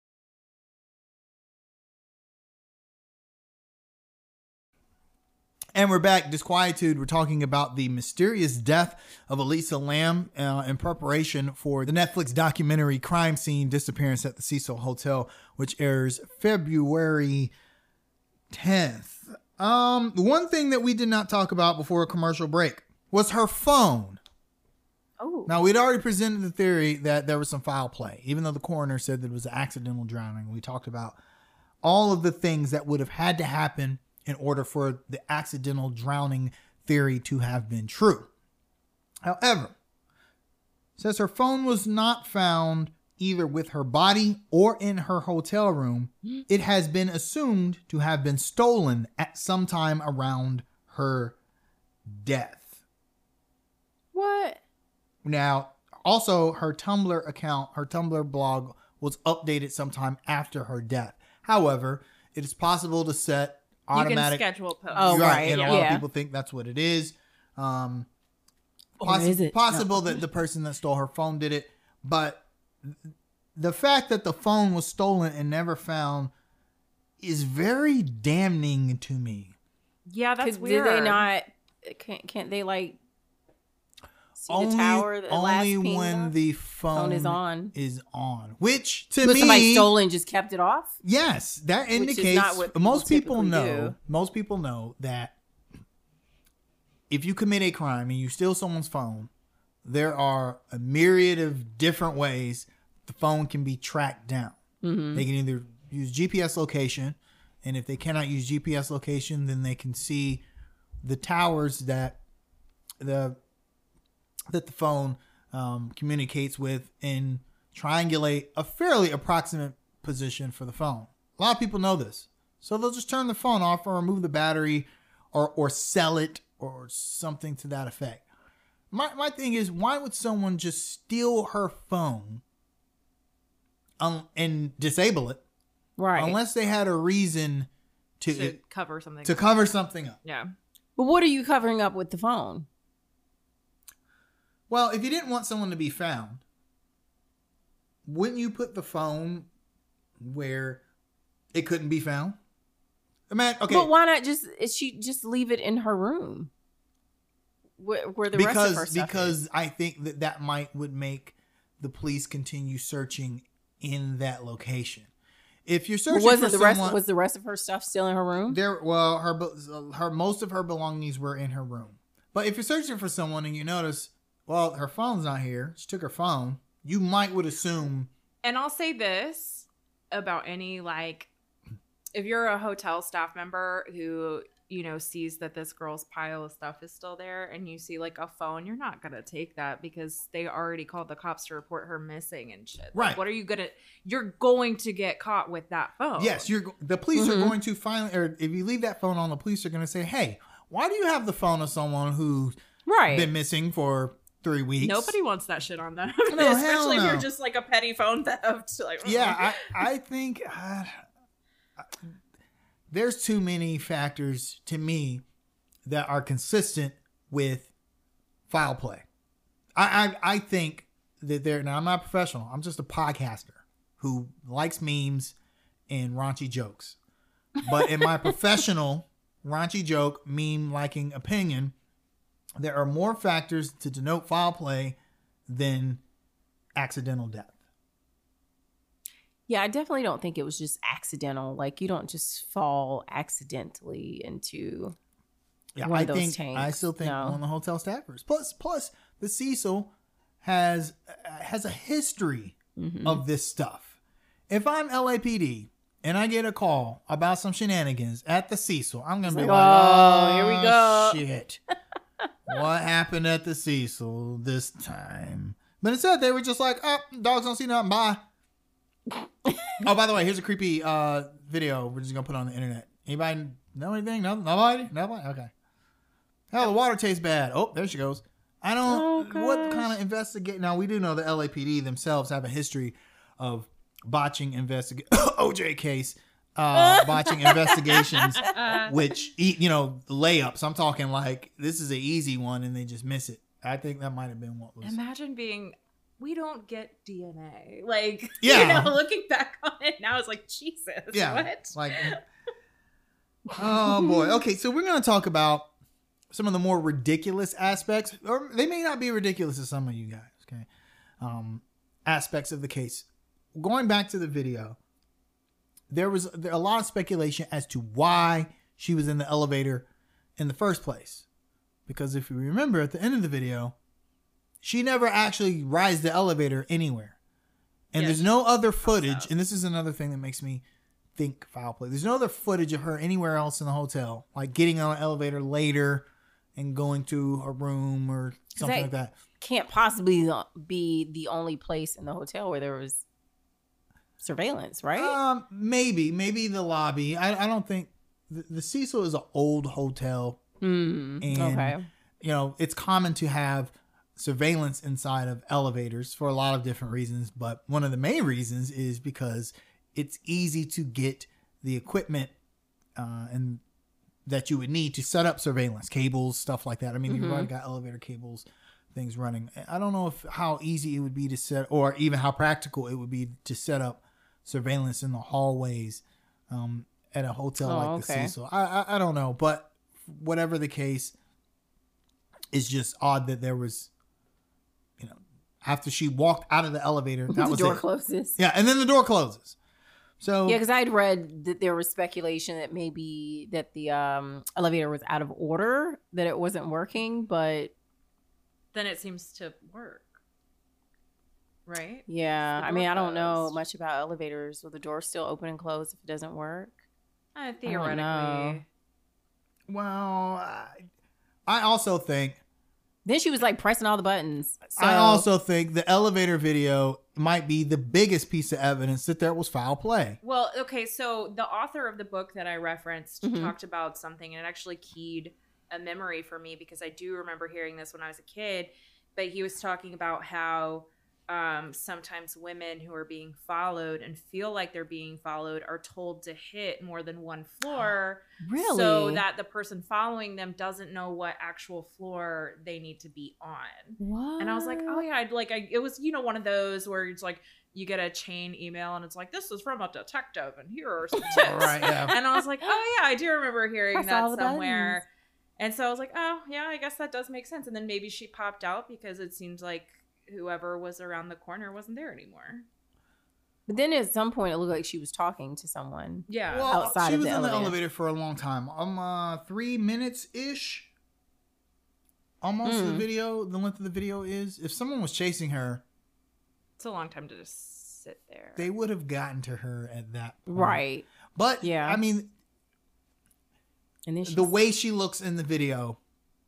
And we're back. Disquietude. We're talking about the mysterious death of Elisa Lam uh, in preparation for the Netflix documentary Crime Scene Disappearance at the Cecil Hotel, which airs February tenth. Um, one thing that we did not talk about before a commercial break was her phone. Oh. Now, we'd already presented the theory that there was some foul play, even though the coroner said that it was an accidental drowning. We talked about all of the things that would have had to happen in order for the accidental drowning theory to have been true. However, since her phone was not found either with her body or in her hotel room, it has been assumed to have been stolen at some time around her death. What? Now, also her Tumblr account, her Tumblr blog was updated sometime after her death. However, it is possible to set automatic... You can schedule posts. Oh, right. right. And yeah. a lot yeah. of people think that's what it is. Um, or poss- is it? Possible no. that the person that stole her phone did it, but the fact that the phone was stolen and never found is very damning to me. Yeah, that's weird. Did they not? Can't, can't they like See only, the tower. The only last ping when off? the phone, phone is on. Is on. Which to But me, somebody stole and just kept it off. yes, that Which is indicates not what people most people typically know. do. Most people know that if you commit a crime and you steal someone's phone, there are a myriad of different ways the phone can be tracked down. Mm-hmm. They can either use G P S location, and if they cannot use G P S location, then they can see the towers that the that the phone um, communicates with and triangulate a fairly approximate position for the phone. A lot of people know this, so they'll just turn the phone off or remove the battery, or or sell it or something to that effect. My my thing is, why would someone just steal her phone um, and disable it, Right. unless they had a reason to to it, cover something. to cover something up? Yeah. But what are you covering up with the phone? Well, if you didn't want someone to be found, wouldn't you put the phone where it couldn't be found? Man, okay. But why not just is she just leave it in her room? Where, where the because rest of her stuff because is? I think that that might would make the police continue searching in that location. If you're But searching wasn't for the rest someone, was the rest of her stuff still in her room? there, well, her her most of her belongings were in her room. But if you're searching for someone and you notice, well, her phone's not here, she took her phone, you might would assume. And I'll say this about any, like, if you're a hotel staff member who, you know, sees that this girl's pile of stuff is still there and you see like a phone, you're not going to take that because they already called the cops to report her missing and shit. Like, Right. what are you going to, you're going to get caught with that phone. Yes, you're. The police Mhm. are going to finally, or if you leave that phone on, the police are going to say, "Hey, why do you have the phone of someone who's Right. been missing for three weeks?" Nobody wants that shit on them. No, hell Especially if no. you're just like a petty phone theft. Like, Yeah, I, I think uh, there's too many factors to me that are consistent with foul play. I, I, I think that there. Now, I'm not a professional. I'm just a podcaster who likes memes and raunchy jokes. But in my professional raunchy joke, meme liking opinion, there are more factors to denote foul play than accidental death. Yeah, I definitely don't think it was just accidental. Like you don't just fall accidentally into Yeah, one I of those think tanks. I still think No. one of the hotel staffers. Plus, plus the Cecil has uh, has a history Mhm. of this stuff. If I'm L A P D and I get a call about some shenanigans at the Cecil, I'm gonna It's be like, like, "Oh, "Oh, here we go." Shit, what happened at the Cecil this time?" But instead, they were just like, "Oh, dogs don't see nothing. Bye." Oh, by the way, here's a creepy uh, video we're just gonna put on the internet. Anybody know anything? No, nobody. Nobody. Okay. Hell, the water tastes bad. Oh, there she goes. I don't. Oh, what gosh. kind of investigate? Now we do know the L A P D themselves have a history of botching investigate O J case, uh, botching investigations, which you know layups. I'm talking like this is an easy one and they just miss it. I think that might have been what was. Imagine being, we don't get D N A. Like, Yeah. you know, looking back on it now, it's like, Jesus, Yeah, what? like. Oh boy. Okay, so we're gonna talk about some of the more ridiculous aspects, or they may not be ridiculous to some of you guys. Okay, um, aspects of the case. Going back to the video, there was there, a lot of speculation as to why she was in the elevator in the first place. Because if you remember, at the end of the video, she never actually rides the elevator anywhere, and Yeah, there's she no other pops footage. out. And this is another thing that makes me think foul play. There's no other footage of her anywhere else in the hotel, like getting on an elevator later and going to her room or something they- like that. Can't possibly be the only place in the hotel where there was surveillance, right? Um, maybe, maybe the lobby. I, I don't think the, the Cecil is an old hotel, Hmm. and Okay. you know it's common to have surveillance inside of elevators for a lot of different reasons. But one of the main reasons is because it's easy to get the equipment uh, and that you would need to set up surveillance cables, stuff like that. I mean, you've Mhm. already got elevator cables, things running. I don't know if how easy it would be to set, or even how practical it would be to set up surveillance in the hallways um, at a hotel Oh, like the okay. Cecil. I, I I don't know, but whatever the case, it's just odd that there was after she walked out of the elevator. That the was door it. closes. Yeah, and then the door closes. So Yeah, because I had read that there was speculation that maybe that the um, elevator was out of order, that it wasn't working, but Then it seems to work. Right? yeah, The I mean, door I don't know closed. much about elevators. Will the door still open and close if it doesn't work? Uh, know. theoretically. well, I, I also think Then she was like pressing all the buttons. So, I also think the elevator video might be the biggest piece of evidence that there was foul play. Well, okay, so the author of the book that I referenced Mhm. talked about something, and it actually keyed a memory for me because I do remember hearing this when I was a kid. But he was talking about how um, sometimes women who are being followed and feel like they're being followed are told to hit more than one floor. really, So that the person following them doesn't know what actual floor they need to be on. what? And I was like, oh yeah, I'd like I, it was, you know, one of those where it's like you get a chain email and it's like, this is from a detective and here are some tips. Right, yeah. And I was like, oh yeah, I do remember hearing Press all that the somewhere. buttons. And so I was like, oh yeah, I guess that does make sense. And then maybe she popped out because it seems like whoever was around the corner wasn't there anymore. But then at some point, it looked like she was talking to someone. Yeah. Well, outside she of was the in the elevator. elevator for a long time. Um, uh, three minutes ish. Almost the Mm. video, the length of the video is. If someone was chasing her, It's a long time to just sit there. they would have gotten to her at that point. Right. But Yeah. I mean, And then she the way she looks in the video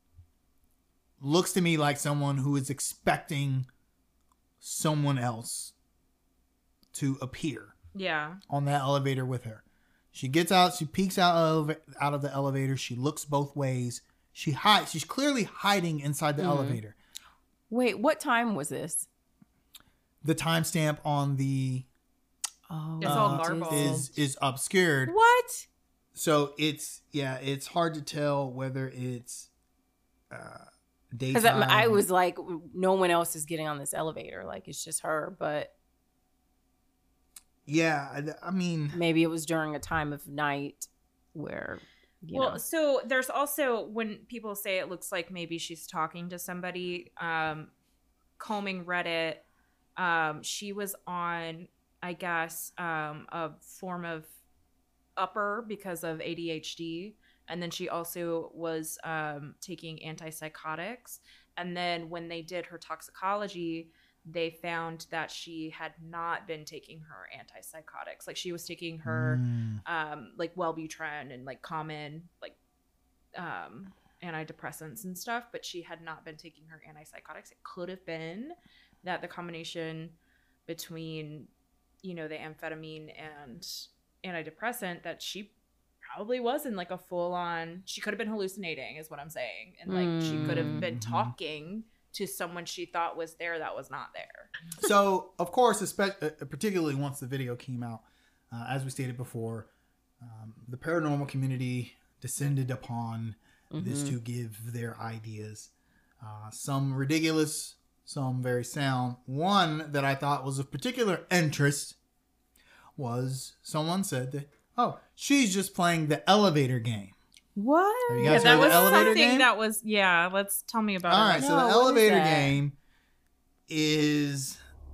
looks to me like someone who is expecting someone else to appear Yeah. on that elevator with her. She gets out, she peeks out of out of the elevator, she looks both ways. She hides, she's clearly hiding inside the Mhm. elevator. Wait, what time was this? The timestamp on the Oh, It's all uh, garbled. is is obscured. What? So it's yeah, it's hard to tell whether it's uh Because daytime. I, I was like, no one else is getting on this elevator. Like, it's just her. But Yeah, I, I mean, maybe it was during a time of night where, you well, know. so there's also when people say it looks like maybe she's talking to somebody, um, combing Reddit, um, she was on, I guess, um, a form of upper because of A D H D. And then she also was um, taking antipsychotics. And then when they did her toxicology, they found that she had not been taking her antipsychotics. Like she was taking her mm, um like Wellbutrin and like common like um antidepressants and stuff, but she had not been taking her antipsychotics. It could have been that the combination between, you know, the amphetamine and antidepressant, that she probably was in like a full on, she could have been hallucinating is what I'm saying, and like she could have been Mhm. talking to someone she thought was there that was not there. so of course, especially, uh, particularly once the video came out, uh, as we stated before, um, the paranormal community descended upon this Mhm. to give their ideas. Uh, some ridiculous, some very sound. One that I thought was of particular interest was someone said that, oh, she's just playing the elevator game. What? Have you Yeah, guys that heard of was the elevator something game? that was, yeah, let's tell me about All it. right, so No, the what is elevator that? game is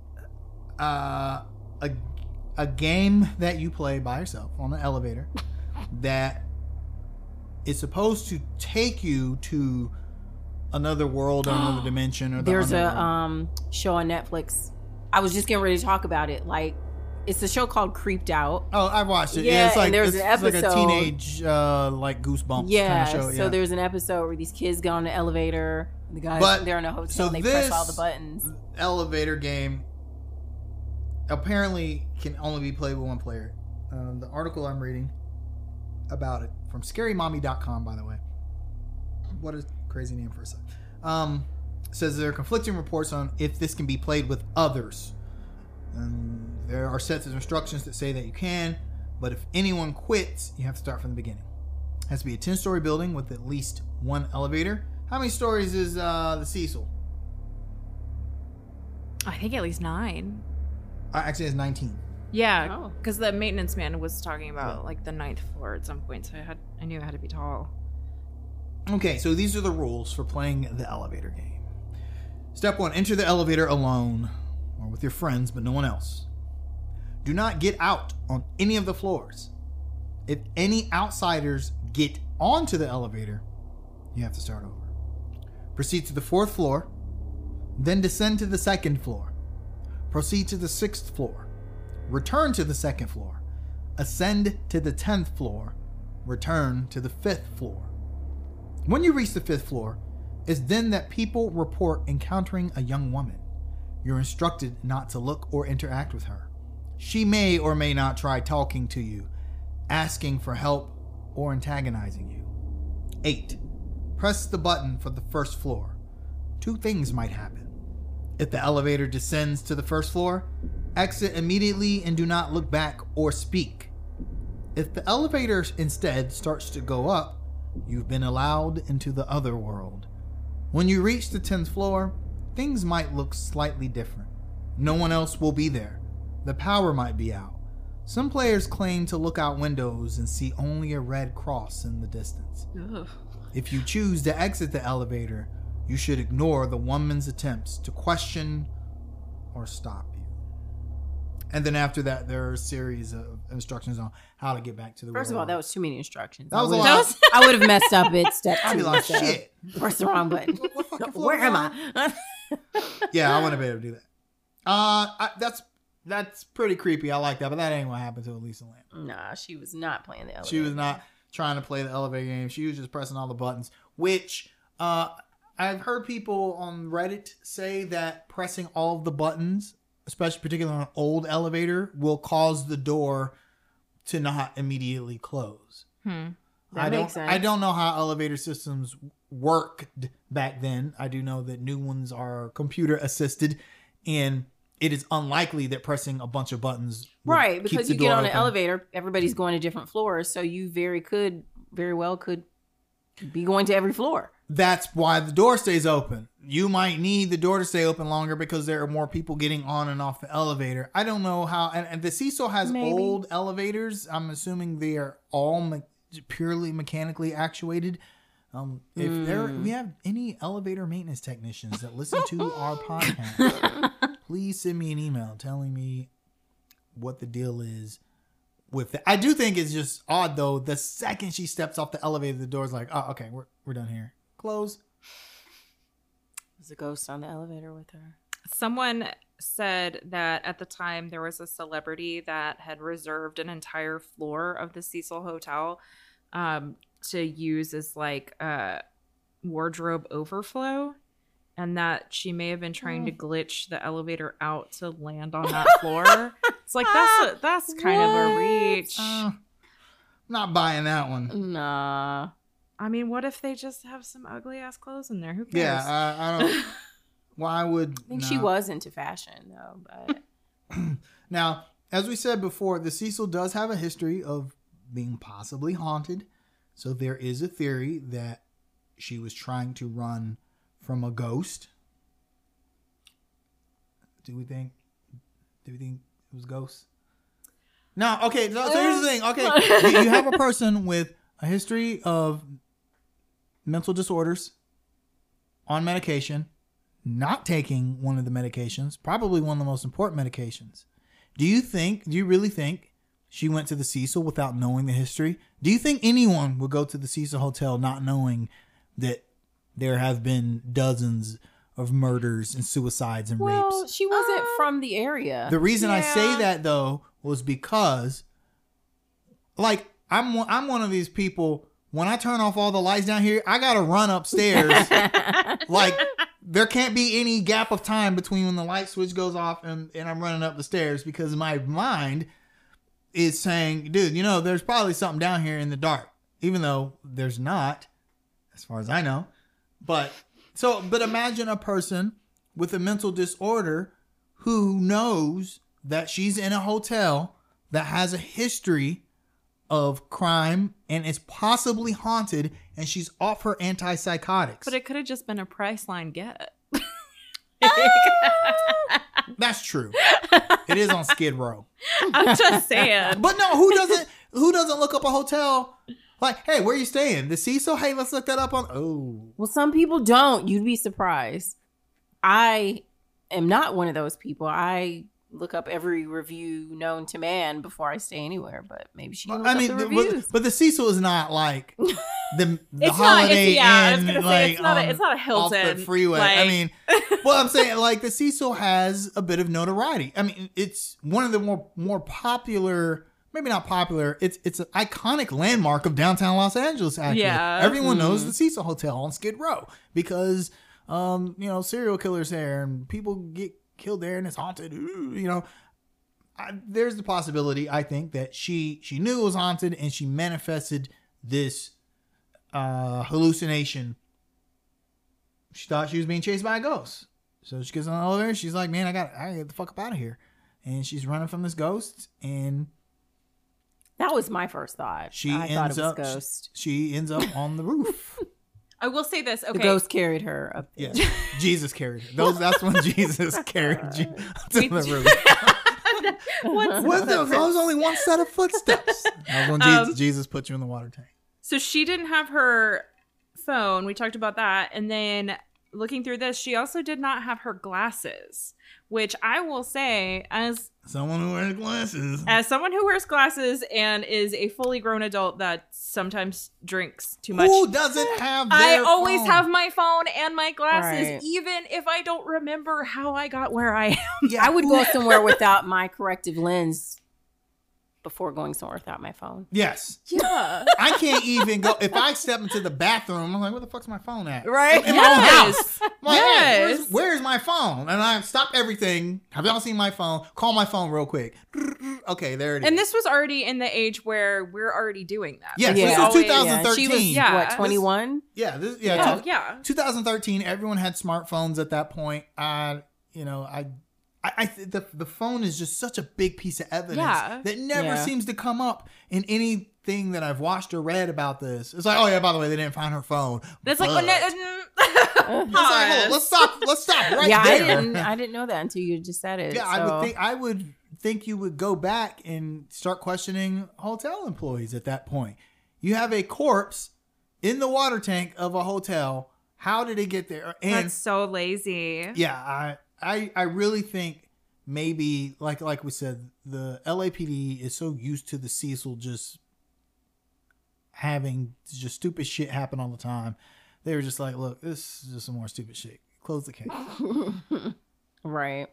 uh, a a game that you play by yourself on the elevator that is supposed to take you to another world or another dimension or the There's a underworld. um show on Netflix. I was just getting ready to talk about it. Like, it's a show called Creeped Out. Oh, I've watched it. Yeah, Yeah, it's like and there's it's, an it's like a episode- teenage uh, like Goosebumps Yeah, kind of show. so Yeah. there's an episode where these kids get on the elevator. The guys, But- they're in a hotel so and they press this- all the buttons. elevator game apparently can only be played with one player. Um, the article I'm reading about it from scary mommy dot com, by the way. What a crazy name for a site. Um, says there are conflicting reports on if this can be played with others. And there are sets of instructions that say that you can, but if anyone quits, you have to start from the beginning. It has to be a ten-story building with at least one elevator. How many stories is uh, the Cecil? I think at least nine. Uh, actually, it's nineteen. Yeah, Oh. because the maintenance man was talking about like the ninth floor at some point, so I had I knew it had to be tall. Okay, so these are the rules for playing the elevator game. Step one, enter the elevator alone or with your friends, but no one else. Do not get out on any of the floors. If any outsiders get onto the elevator, you have to start over. Proceed to the fourth floor, then descend to the second floor. Proceed to the sixth floor. Return to the second floor. Ascend to the tenth floor. Return to the fifth floor. When you reach the fifth floor, it's then that people report encountering a young woman. You're instructed not to look or interact with her. She may or may not try talking to you, asking for help, or antagonizing you. Eight, press the button for the first floor. Two things might happen. If the elevator descends to the first floor, exit immediately and do not look back or speak. If the elevator instead starts to go up, you've been allowed into the other world. When you reach the tenth floor, things might look slightly different. No one else will be there. The power might be out. Some players claim to look out windows and see only a red cross in the distance. Ugh. If you choose to exit the elevator, you should ignore the woman's attempts to question or stop you. And then after that, there are a series of instructions on how to get back to the First of world. all, that was too many instructions. That was I a would've- lot. I would have messed up at step two. I'd be like, so shit. Press the wrong button. What- what fucking floor Where am was I? Yeah, I wouldn't be able to do that. Uh, I, that's that's pretty creepy. I like that, but that ain't what happened to Elisa Lamb. Nah, she was not playing the elevator. She was not trying to play the elevator game. She was just pressing all the buttons, which uh, I've heard people on Reddit say that pressing all of the buttons, especially particularly on an old elevator, will cause the door to not immediately close. Hmm. That I makes don't, sense. I don't know how elevator systems worked back then. I do know that new ones are computer assisted, and it is unlikely that pressing a bunch of buttons would Right, keep because the you get door on an open. elevator, everybody's going to different floors, so you very could, very well could be going to every floor. That's why the door stays open. You might need the door to stay open longer because there are more people getting on and off the elevator. I don't know how, and, and the Cecil has Maybe. old elevators. I'm assuming they are all me- purely mechanically actuated. Um, if Mm. there we have any elevator maintenance technicians that listen to our podcast, please send me an email telling me what the deal is with that. I do think it's just odd though. The second she steps off the elevator, the door's like, oh, okay, we're we're done here. Close. There's a ghost on the elevator with her. Someone said that at the time there was a celebrity that had reserved an entire floor of the Cecil Hotel um, to use as like a wardrobe overflow, and that she may have been trying to glitch the elevator out to land on that floor. It's like that's a, that's kind of a reach. Uh, not buying that one. Nah. I mean, what if they just have some ugly ass clothes in there? Who cares? Yeah, I, I don't. Why would I think no. she was into fashion, though. But Now, as we said before, the Cecil does have a history of being possibly haunted. So there is a theory that she was trying to run from a ghost. Do we think? Do we think it was ghosts? No. Okay. So, so here's the thing. Okay, you, you have a person with a history of mental disorders, on medication, not taking one of the medications, probably one of the most important medications. Do you think, do you really think she went to the Cecil without knowing the history? Do you think anyone would go to the Cecil Hotel not knowing that there have been dozens of murders and suicides and well, rapes? she wasn't Uh, from the area. The reason I say yeah. that though was because, like, I'm one- I'm one of these people. When I turn off all the lights down here, I gotta run upstairs. Like, there can't be any gap of time between when the light switch goes off and, and I'm running up the stairs, because my mind is saying, dude, you know, there's probably something down here in the dark, even though there's not, as far as I know. But so, but imagine a person with a mental disorder who knows that she's in a hotel that has a history of crime and is possibly haunted, and she's off her antipsychotics. But it could have just been a Priceline get. That's true. It is on Skid Row. I'm just saying. But no, who doesn't who doesn't look up a hotel like, hey, where are you staying? The Cecil? Hey, let's look that up on. Oh, Well, some people don't. You'd be surprised. I am not one of those people. I look up every review known to man before I stay anywhere, but maybe she can look I up mean, the the- reviews. but, but the Cecil is not like the the It's not. Holiday It's, yeah, I was Inn, gonna say like, it's not. A, on- it's not a off Hilton the freeway. Like, I mean, well, I'm saying like the Cecil has a bit of notoriety. I mean, it's one of the more more popular. Maybe not popular. It's it's an iconic landmark of downtown Los Angeles. Actually, Yeah. everyone knows Mhm. the Cecil Hotel on Skid Row because um you know serial killers there and people get killed there and it's haunted. Ooh, you know, I, there's the possibility. I think that she she knew it was haunted and she manifested this uh hallucination. She thought she was being chased by a ghost, so she gets on the elevator. She's like, "Man, I got I gotta get the fuck up out of here," and she's running from this ghost and. That was my first thought. She I ends thought it was up ghost. She, she ends up on the roof. I will say this. Okay. The ghost carried her up there. Yes, Jesus carried her. Those that's when Jesus carried you to We- the roof. What's What the, that was only one set of footsteps. That was when Jesus, Um, Jesus put you in the water tank. So she didn't have her phone. We talked about that. And then looking through this, she also did not have her glasses, which I will say, as Someone who wears glasses. as someone who wears glasses and is a fully grown adult that sometimes drinks too much. Who doesn't have I their always phone? have my phone and my glasses, Right. even if I don't remember how I got where I am. Yeah, I would who- go somewhere without my corrective lens before going somewhere without my phone. Yes. Yeah. I can't even go. If I step into the bathroom, I'm like, where the fuck's my phone at? Right? In my own Yes. house. I'm like, hey, where's, Yes. where's my phone? And I stop everything. Have y'all seen my phone? Call my phone real quick. Okay, there it is. And this was already in the age where we're already doing that. Yes, Yeah. this We is always- twenty thirteen. She was, Yeah. what, twenty-one? Yeah, this, yeah, Oh, two- yeah. twenty thirteen. Everyone had smartphones at that point. I, you know, I, I, I th- the the phone is just such a big piece of evidence Yeah. that never Yeah. seems to come up in anything that I've watched or read about this. It's like, oh yeah, by the way, they didn't find her phone. That's like, But- oh, no, It's like, hold on, let's stop. Let's stop right yeah, there. I didn't. I didn't know that until you just said it. Yeah, I so- would think I would think you would go back and start questioning hotel employees at that point. You have a corpse in the water tank of a hotel. How did it get there? And That's so lazy. yeah, I, I I really think maybe like like we said, the L A P D is so used to the Cecil just having just stupid shit happen all the time. They were just like, look, this is just some more stupid shit. Close the case. Right.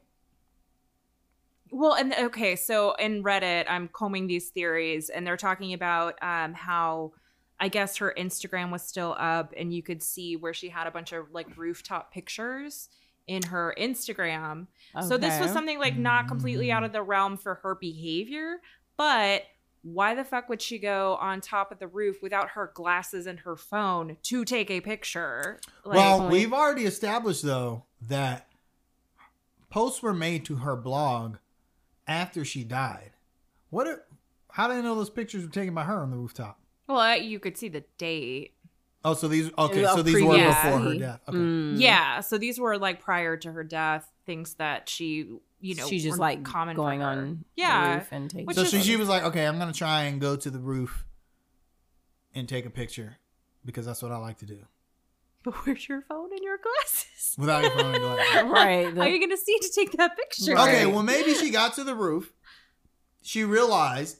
Well, and okay, so in Reddit, I'm combing these theories, and they're talking about um, how I guess her Instagram was still up, and you could see where she had a bunch of like rooftop pictures in her Instagram. So this was Okay. something like not completely out of the realm for her behavior, but why the fuck would she go on top of the roof without her glasses and her phone to take a picture? Like, Well, we've already established though that posts were made to her blog after she died. What? If, how do they know those pictures were taken by her on the rooftop? well, you could see the date. Oh, so these okay, Oh, so these were previous. before her death. Okay. Mm. Yeah, so these were like prior to her death, things that she, you know, she's just were like common going for her. on Yeah, the roof and taking which So is- she, she was like, okay, I'm gonna try and go to the roof and take a picture because that's what I like to do but where's your phone and your glasses? without your phone and glasses. right. How are you going to see to take that picture? Right. Okay, well maybe she got to the roof. She realized,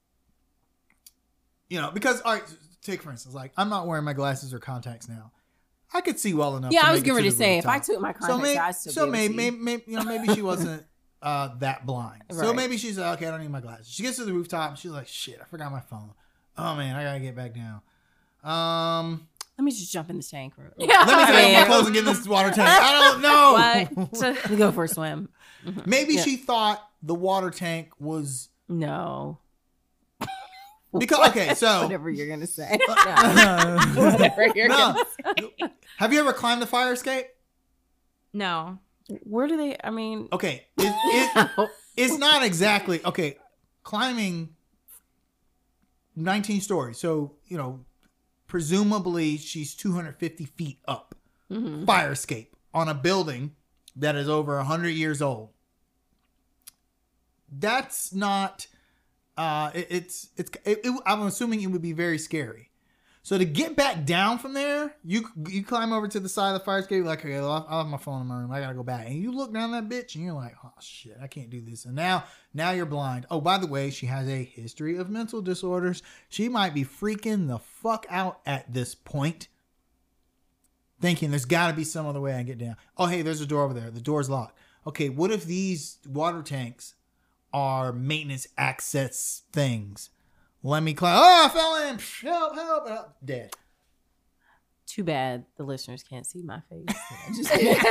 you know, because all right, take for instance, like I'm not wearing my glasses or contacts now. I could see well enough. Yeah, to I was make it getting ready to to the say if I rooftop. took my So contacts, maybe, I'd still so be maybe, able to see. maybe, maybe, you know, maybe she wasn't uh, that blind. So Right. maybe she's like, okay, I don't need my glasses. She gets to the rooftop and she's like, shit, I forgot my phone. Oh man, I gotta get back down. Um, Let me just jump in the tank. real- Yeah. let me take off my Yeah. clothes and get in this water tank. I don't know. What? Let me go for a swim. Mhm. Maybe Yeah. she thought the water tank was No. because okay, so Whatever you're gonna say. Uh, Whatever you're no. gonna Have you ever climbed the fire escape? No. Where do they? I mean, Okay, it, it, it's not exactly okay. Climbing nineteen stories, so you know, presumably she's two hundred fifty feet up. mhm. Fire escape on a building that is over one hundred years old. That's not. Uh, it, it's it's. It, it, I'm assuming it would be very scary. So to get back down from there, you you climb over to the side of the fire escape, like, okay, I'll, I'll have my phone in my room. I gotta go back. And you look down that bitch, and you're like, oh shit, I can't do this. And now, now you're blind. Oh, by the way, she has a history of mental disorders. She might be freaking the fuck out at this point, thinking there's got to be some other way I can get down. Oh, hey, there's a door over there. The door's locked. Okay, what if these water tanks are maintenance access things? Let me climb. Oh, I fell in. Help, help, help. Dead. Too bad the listeners can't see my face. Just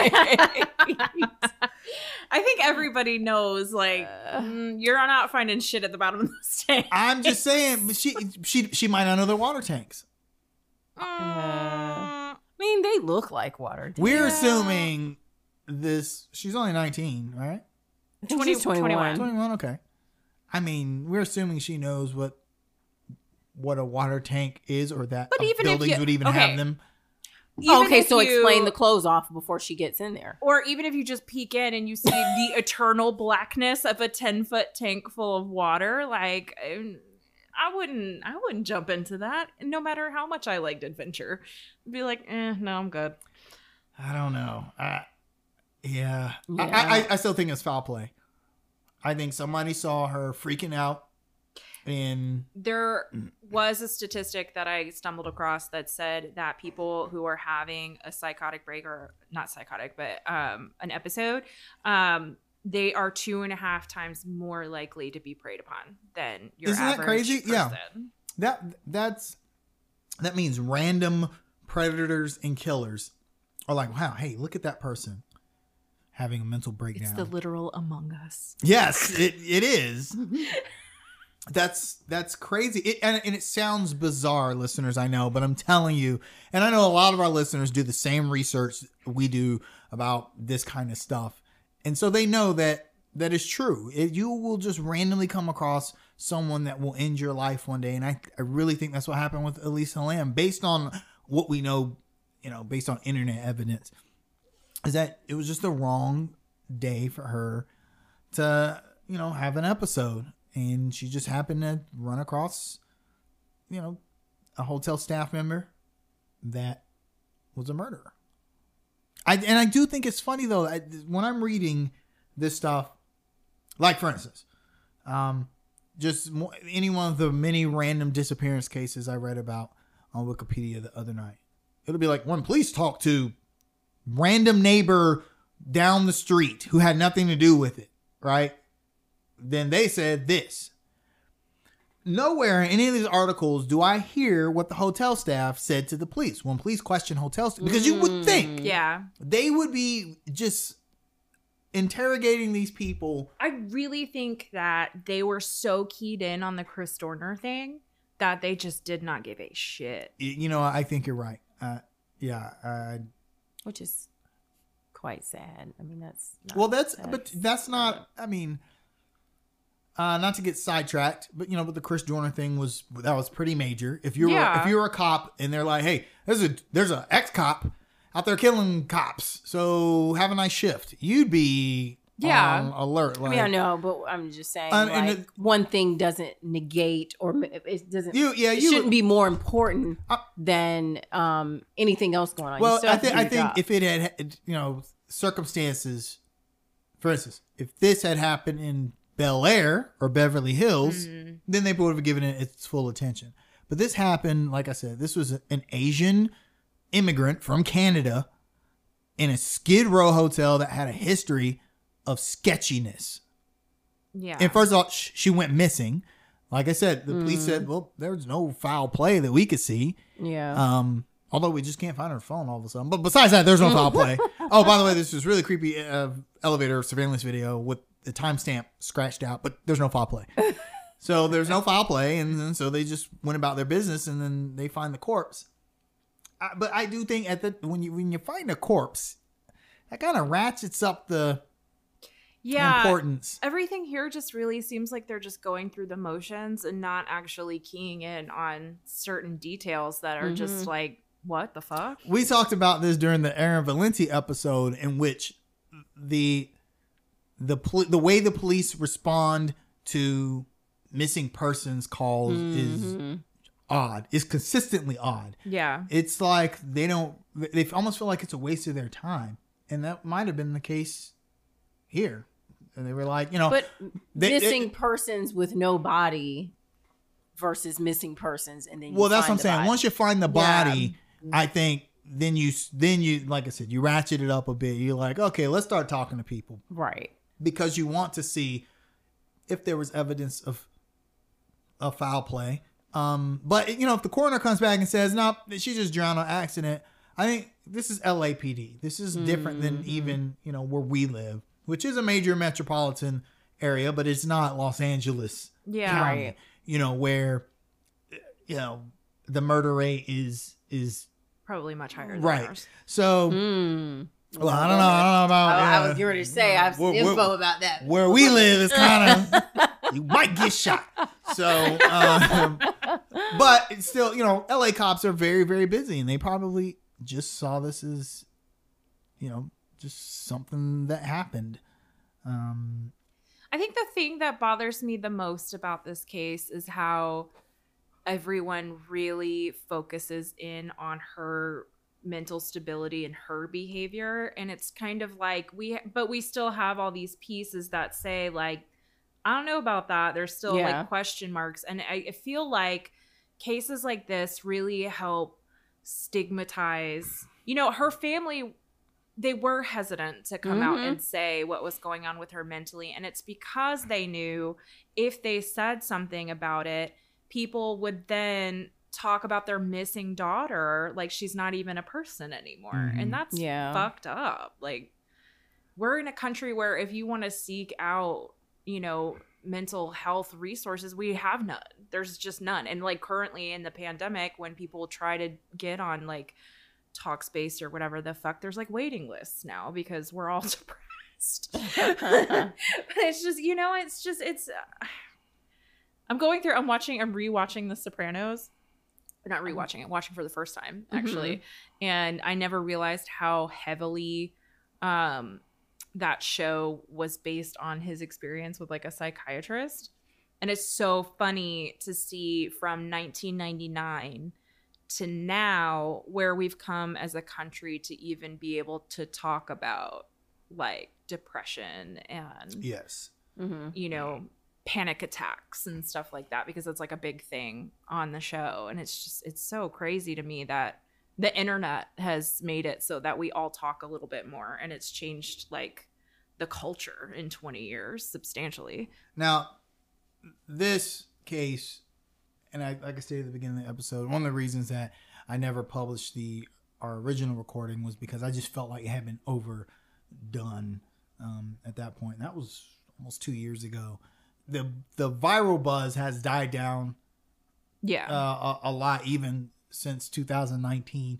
I think everybody knows, like, Uh, mm, you're not finding shit at the bottom of the tank. I'm just saying, but she she she might not know they're water tanks. uh, I mean, they look like water. tanks. We're assuming this. She's only nineteen, right? I think twenty, she's twenty-one. twenty-one. Okay. I mean, we're assuming she knows what what a water tank is, or that But uh, even if buildings you- would even okay. have them. Even Okay, if so you- explain the clothes off before she gets in there. Or even if you just peek in and you see the eternal blackness of a ten foot tank full of water, like, um, I wouldn't, I wouldn't jump into that. No matter how much I liked adventure, I'd be like, eh, no, I'm good. I don't know. I, yeah, Yeah. I, I I still think it's foul play. I think somebody saw her freaking out, and There was a statistic that I stumbled across that said that people who are having a psychotic break, or not psychotic, but um, an episode, um, they are two and a half times more likely to be preyed upon than your Isn't that average crazy? person. Yeah. that that's that means random predators and killers are like, wow, hey, look at that person having a mental breakdown. It's the literal Among Us. Yes, it it is. That's that's crazy. It, and, and it sounds bizarre, listeners, I know, but I'm telling you, and I know a lot of our listeners do the same research we do about this kind of stuff. And so they know that that is true. It, you will just randomly come across someone that will end your life one day. And I, I really think that's what happened with Elisa Lam, based on what we know, you know, based on internet evidence, is that it was just the wrong day for her to, you know, have an episode. And she just happened to run across, you know, a hotel staff member that was a murderer. I and I do think it's funny though, I, when I'm reading this stuff, like for instance, um, just mo- any one of the many random disappearance cases I read about on Wikipedia the other night, it'll be like, when police talk to random neighbor down the street who had nothing to do with it, right? Then they said this. Nowhere in any of these articles do I hear what the hotel staff said to the police when police question hotel staff, because you would think Yeah. they would be just interrogating these people. I really think that they were so keyed in on the Chris Dorner thing that they just did not give a shit. Y- You know, I think you're right. Uh, yeah. Uh, Which is quite sad. I mean, that's not, well, that's, but that's not, I mean, uh, not to get sidetracked, but you know, but the Chris Dorner thing was, that was pretty major. If you're, Yeah. if you're a cop and they're like, hey, there's a, there's a ex-cop out there killing cops, so have a nice shift, you'd be Yeah. on alert. I Like, mean, I know, but I'm just saying, Um, and like, it- one thing doesn't negate, or m- it doesn't. You, yeah, it you shouldn't be more important Uh, than um, anything else going on. You Well, still I have to think do I your think job. if it had, you know, circumstances, for instance, if this had happened in Bel Air or Beverly Hills, Mhm. then they would have given it its full attention. But this happened, like I said, this was an Asian immigrant from Canada in a Skid Row hotel that had a history of sketchiness. Yeah. And first of all, sh- she went missing. Like I said, the police Mm. said, well, there was no foul play that we could see. yeah. Um, although we just can't find her phone all of a sudden. But besides that, there's no foul play. Oh, by the way, this is really creepy uh, elevator surveillance video with the timestamp scratched out, but there's no foul play. So there's no foul play, and then so they just went about their business, and then they find the corpse. Uh, but I do think at the when you when you find a corpse, that kind of ratchets up the yeah. importance. Everything here just really seems like they're just going through the motions and not actually keying in on certain details that are just Mhm. like, what the fuck? We talked about this during the Aaron Valenti episode, in which the the pol- the way the police respond to missing persons calls is Mhm. odd. It's consistently odd. Yeah. It's like they don't, they almost feel like it's a waste of their time. And that might have been the case here. And they were like, you know, But they, missing they, persons with no body versus missing persons, and then you well, that's what I'm find the saying. body. Once you find the Yeah. body, I think then you, then you, like I said, you ratchet it up a bit. You're like, okay, let's start talking to people. Right. Because you want to see if there was evidence of of foul play. Um, but you know, if the coroner comes back and says, "No, she just drowned on accident," I think this is L A P D. This is different Mm-hmm. than even you know where we live, which is a major metropolitan area, but it's not Los Angeles Yeah. County. Right. You know where you know the murder rate is is Probably much higher than right. ours. So, Mm. well, I don't know. I don't know about. I, I uh, was getting ready to say I have some Where- where- info about that. where we live is kind of you might get shot. So, um, but it's still, you know, L A cops are very, very busy, and they probably just saw this as, you know, just something that happened. Um, I think the thing that bothers me the most about this case is how everyone really focuses in on her mental stability and her behavior. And it's kind of like we, but we still have all these pieces that say, like, I don't know about that. There's still Yeah. like question marks. And I, I feel like cases like this really help stigmatize, you know, her family. They were hesitant to come out Mhm. and say what was going on with her mentally. And it's because they knew if they said something about it, people would then talk about their missing daughter like she's not even a person anymore. Mhm. And that's Yeah. fucked up. Like, we're in a country where if you want to seek out, you know, mental health resources, we have none. There's just none. And like currently in the pandemic, when people try to get on like Talkspace or whatever the fuck, there's like waiting lists now because we're all depressed. But it's just, you know, it's just, it's, uh, I'm going through, I'm watching, I'm rewatching The Sopranos. Not rewatching it, watching for the first time, actually. Mm-hmm. And I never realized how heavily um, that show was based on his experience with like a psychiatrist. And it's so funny to see from nineteen ninety-nine to now where we've come as a country to even be able to talk about like depression and yes. Mm-hmm. you know, panic attacks and stuff like that, because it's like a big thing on the show. And it's just, it's so crazy to me that the internet has made it so that we all talk a little bit more, and it's changed like the culture in twenty years substantially. Now, this case, and I, like I stated at the beginning of the episode, one of the reasons that I never published the our original recording was because I just felt like it had been overdone um, at that point. And that was almost two years ago. The the viral buzz has died down Yeah. uh, a, a lot, even since two thousand nineteen.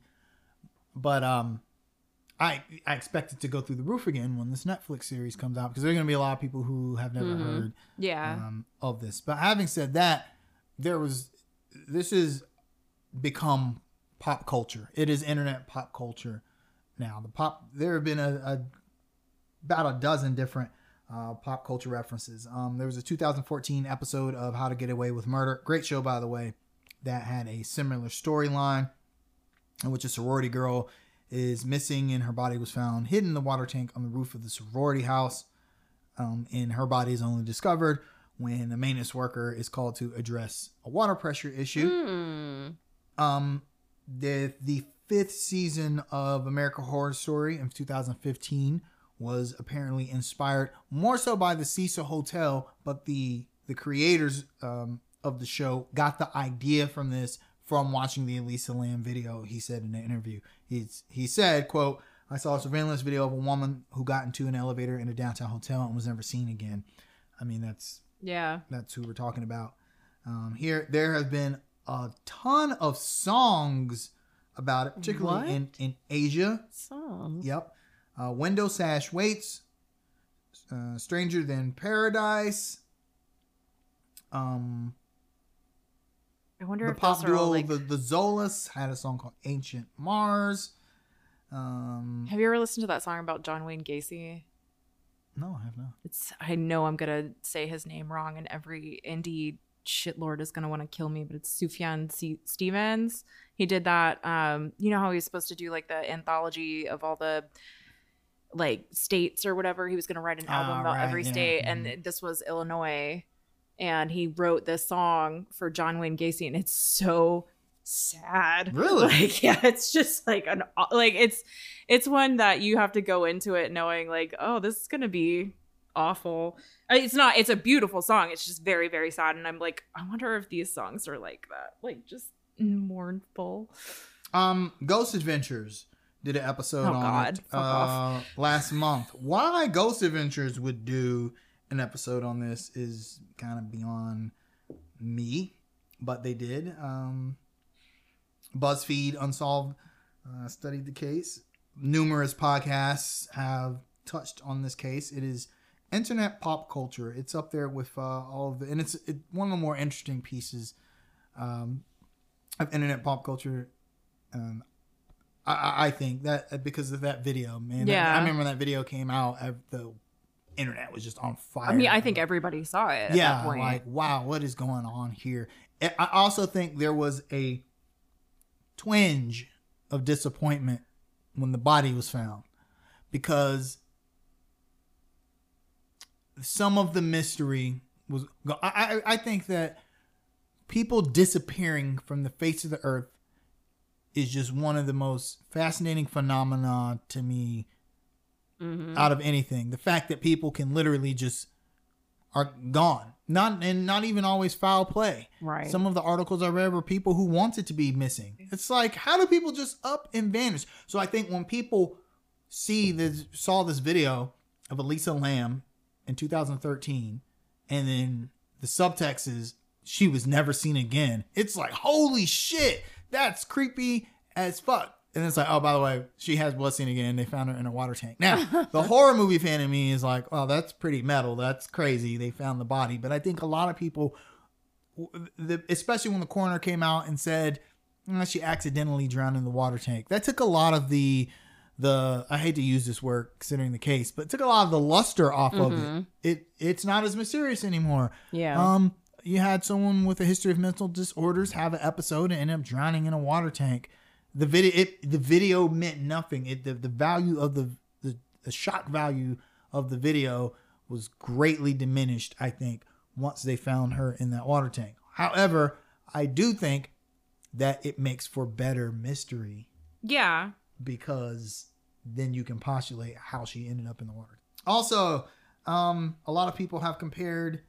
But um, I I expect it to go through the roof again when this Netflix series comes out, because there are going to be a lot of people who have never Mhm. heard yeah. um, of this. But having said that, there was this has become pop culture. It is internet pop culture now. The pop there have been a, a about a dozen different uh, pop culture references. Um, there was a two thousand fourteen episode of How to Get Away with Murder. Great show, by the way, that had a similar storyline in which a sorority girl is missing and her body was found hidden in the water tank on the roof of the sorority house. Um, and her body is only discovered when a maintenance worker is called to address a water pressure issue. Mm. Um, the the fifth season of American Horror Story in two thousand fifteen was apparently inspired more so by the Cecil Hotel, but the the creators um, of the show got the idea from this from watching the Elisa Lam video. He said in an interview, he's he said, quote, "I saw a surveillance video of a woman who got into an elevator in a downtown hotel and was never seen again." I mean, that's Yeah. that's who we're talking about. Um, here, there have been a ton of songs about it, particularly What? in, in Asia. Songs. Yep. Uh, Window Sash Waits, uh, Stranger Than Paradise. Um, I wonder the if pop those are all duo like. the, the Zolas had a song called Ancient Mars. Um, Have you ever listened to that song about John Wayne Gacy? no, I have not. It's. I know I'm gonna say his name wrong in every indie shitlord is gonna want to kill me, but it's Sufjan C- Stevens. He did that. Um, you know how he was supposed to do like the anthology of all the like states or whatever. He was gonna write an album Ah, about right, every yeah. state, Mhm. and this was Illinois, and he wrote this song for John Wayne Gacy, and it's so sad. Really? Like, yeah, it's just like an like it's it's one that you have to go into it knowing like, oh, this is gonna be awful. I mean, it's not, it's a beautiful song, it's just very, very sad. And I'm like, I wonder if these songs are like that, like just mournful. Um, Ghost Adventures did an episode Oh, on God. it Fuck uh, off. last month. Why Ghost Adventures would do an episode on this is kind of beyond me, but they did. Um, BuzzFeed Unsolved uh, studied the case. Numerous podcasts have touched on this case. It is internet pop culture. It's up there with uh, all of the, and it's it, one of the more interesting pieces um, of internet pop culture. Um, I- I, I think that because of that video, man. Yeah. I, I remember when that video came out. I, the internet was just on fire. I mean, I think everybody saw it at yeah, that point. like wow, what is going on here? I I also think there was a twinge of disappointment when the body was found, because some of the mystery was. I, I, I think that people disappearing from the face of the earth is just one of the most fascinating phenomena to me Mhm. out of anything. The fact that people can literally just are gone, not and not even always foul play. Right. Some of the articles I read were people who wanted to be missing. It's like, how do people just up and vanish? So I think when people see this, saw this video of Elisa Lam in two thousand thirteen, and then the subtext is she was never seen again. It's like, holy shit, that's creepy as fuck. And it's like, oh, by the way, she has was seen again. They found her in a water tank. Now, the horror movie fan in me is like, oh, that's pretty metal. That's crazy. They found the body. But I think a lot of people, the, especially when the coroner came out and said, oh, she accidentally drowned in the water tank. That took a lot of the, the I hate to use this word considering the case, but it took a lot of the luster off of it. It It's not as mysterious anymore. Yeah. Um, you had someone with a history of mental disorders have an episode and end up drowning in a water tank. The video, it, the video meant nothing. It the, the value of the, the the shock value of the video was greatly diminished, I think, once they found her in that water tank. However, I do think that it makes for better mystery Yeah. because then you can postulate how she ended up in the water. Also, um, a lot of people have compared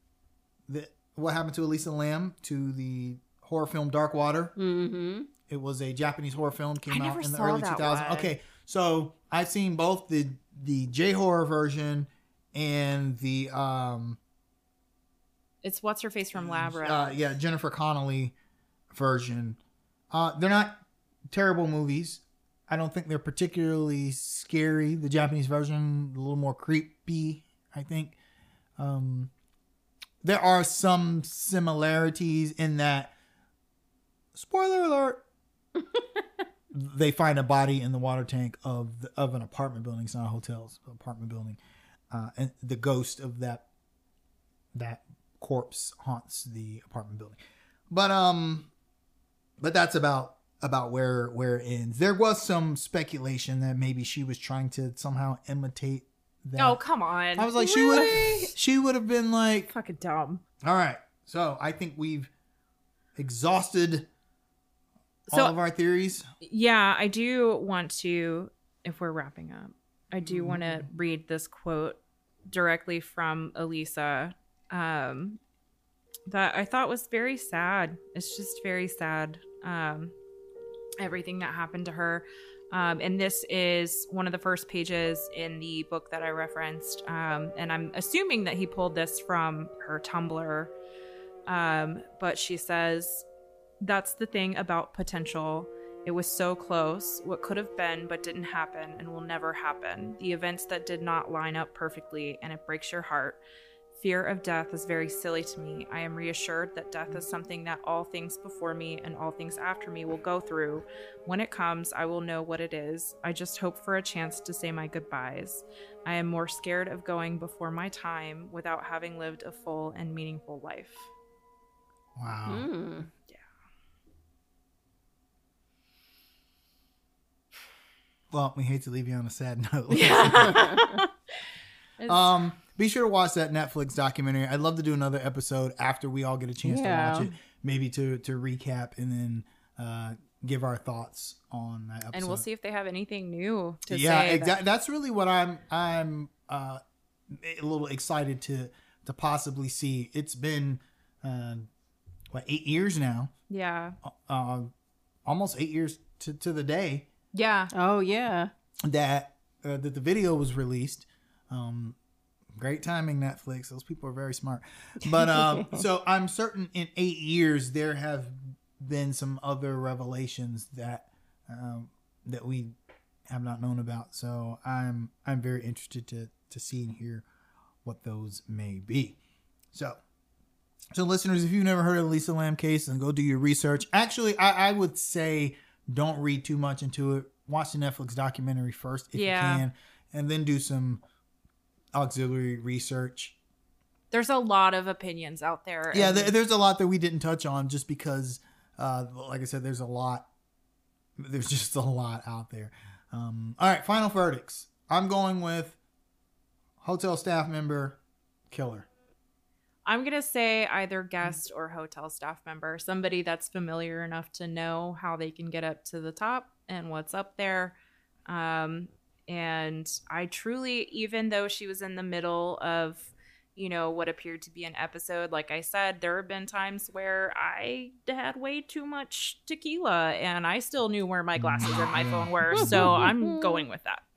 the what happened to Elisa Lam to the horror film Dark Water. Mm-hmm. It was a Japanese horror film, came I out never in the saw early that two thousands. one. Okay, so I've seen both the the J horror version and the um It's what's her face from Lab Rat. uh, yeah Jennifer Connelly version. Uh, they're not terrible movies. I don't think they're particularly scary. The Japanese version a little more creepy, I think. Um, there are some similarities in that. Spoiler alert. They find a body in the water tank of the, of an apartment building. It's not a hotel, it's an apartment building, uh, and the ghost of that that corpse haunts the apartment building. But um, but that's about about where where it ends. There was some speculation that maybe she was trying to somehow imitate that. Oh, come on. I was like, Really? she would she would have been like, Fucking dumb. all right. So I think we've exhausted So- all of our theories. Yeah, I do want to, if we're wrapping up, I do want to read this quote directly from Elisa um, that I thought was very sad. It's just very sad, um, everything that happened to her. Um, and this is one of the first pages in the book that I referenced. Um, and I'm assuming that he pulled this from her Tumblr. Um, but she says, "That's the thing about potential. It was so close. What could have been but didn't happen and will never happen. The events that did not line up perfectly, and it breaks your heart. Fear of death is very silly to me. I am reassured that death is something that all things before me and all things after me will go through. When it comes, I will know what it is. I just hope for a chance to say my goodbyes. I am more scared of going before my time without having lived a full and meaningful life." Wow. Mm. Well, we hate to leave you on a sad note. It's- um, be sure to watch that Netflix documentary. I'd love to do another episode after we all get a chance Yeah. to watch it, maybe to to recap and then uh, give our thoughts on that episode. and we'll see if they have anything new to yeah, say. exactly. That's really what I'm I'm uh, a little excited to to possibly see. It's been uh, what eight years now, Yeah. uh, almost eight years to to the day Yeah. Oh yeah. that uh, that the video was released. Um, great timing, Netflix. Those people are very smart. But um, so I'm certain in eight years there have been some other revelations that um, that we have not known about. So I'm I'm very interested to to see and hear what those may be. So. So, listeners, if you've never heard of the Lisa Lam case, then go do your research. Actually, I, I would say don't read too much into it. Watch the Netflix documentary first if Yeah. you can, and then do some auxiliary research. There's a lot of opinions out there. Yeah, and- there, there's a lot that we didn't touch on just because, uh, like I said, there's a lot. There's just a lot out there. Um, all right, final verdicts. I'm going with hotel staff member, killer. I'm going to say either guest or hotel staff member, somebody that's familiar enough to know how they can get up to the top and what's up there. Um, and I truly, even though she was in the middle of, you know, what appeared to be an episode, like I said, there have been times where I had way too much tequila and I still knew where my glasses and my phone were. So I'm going with that.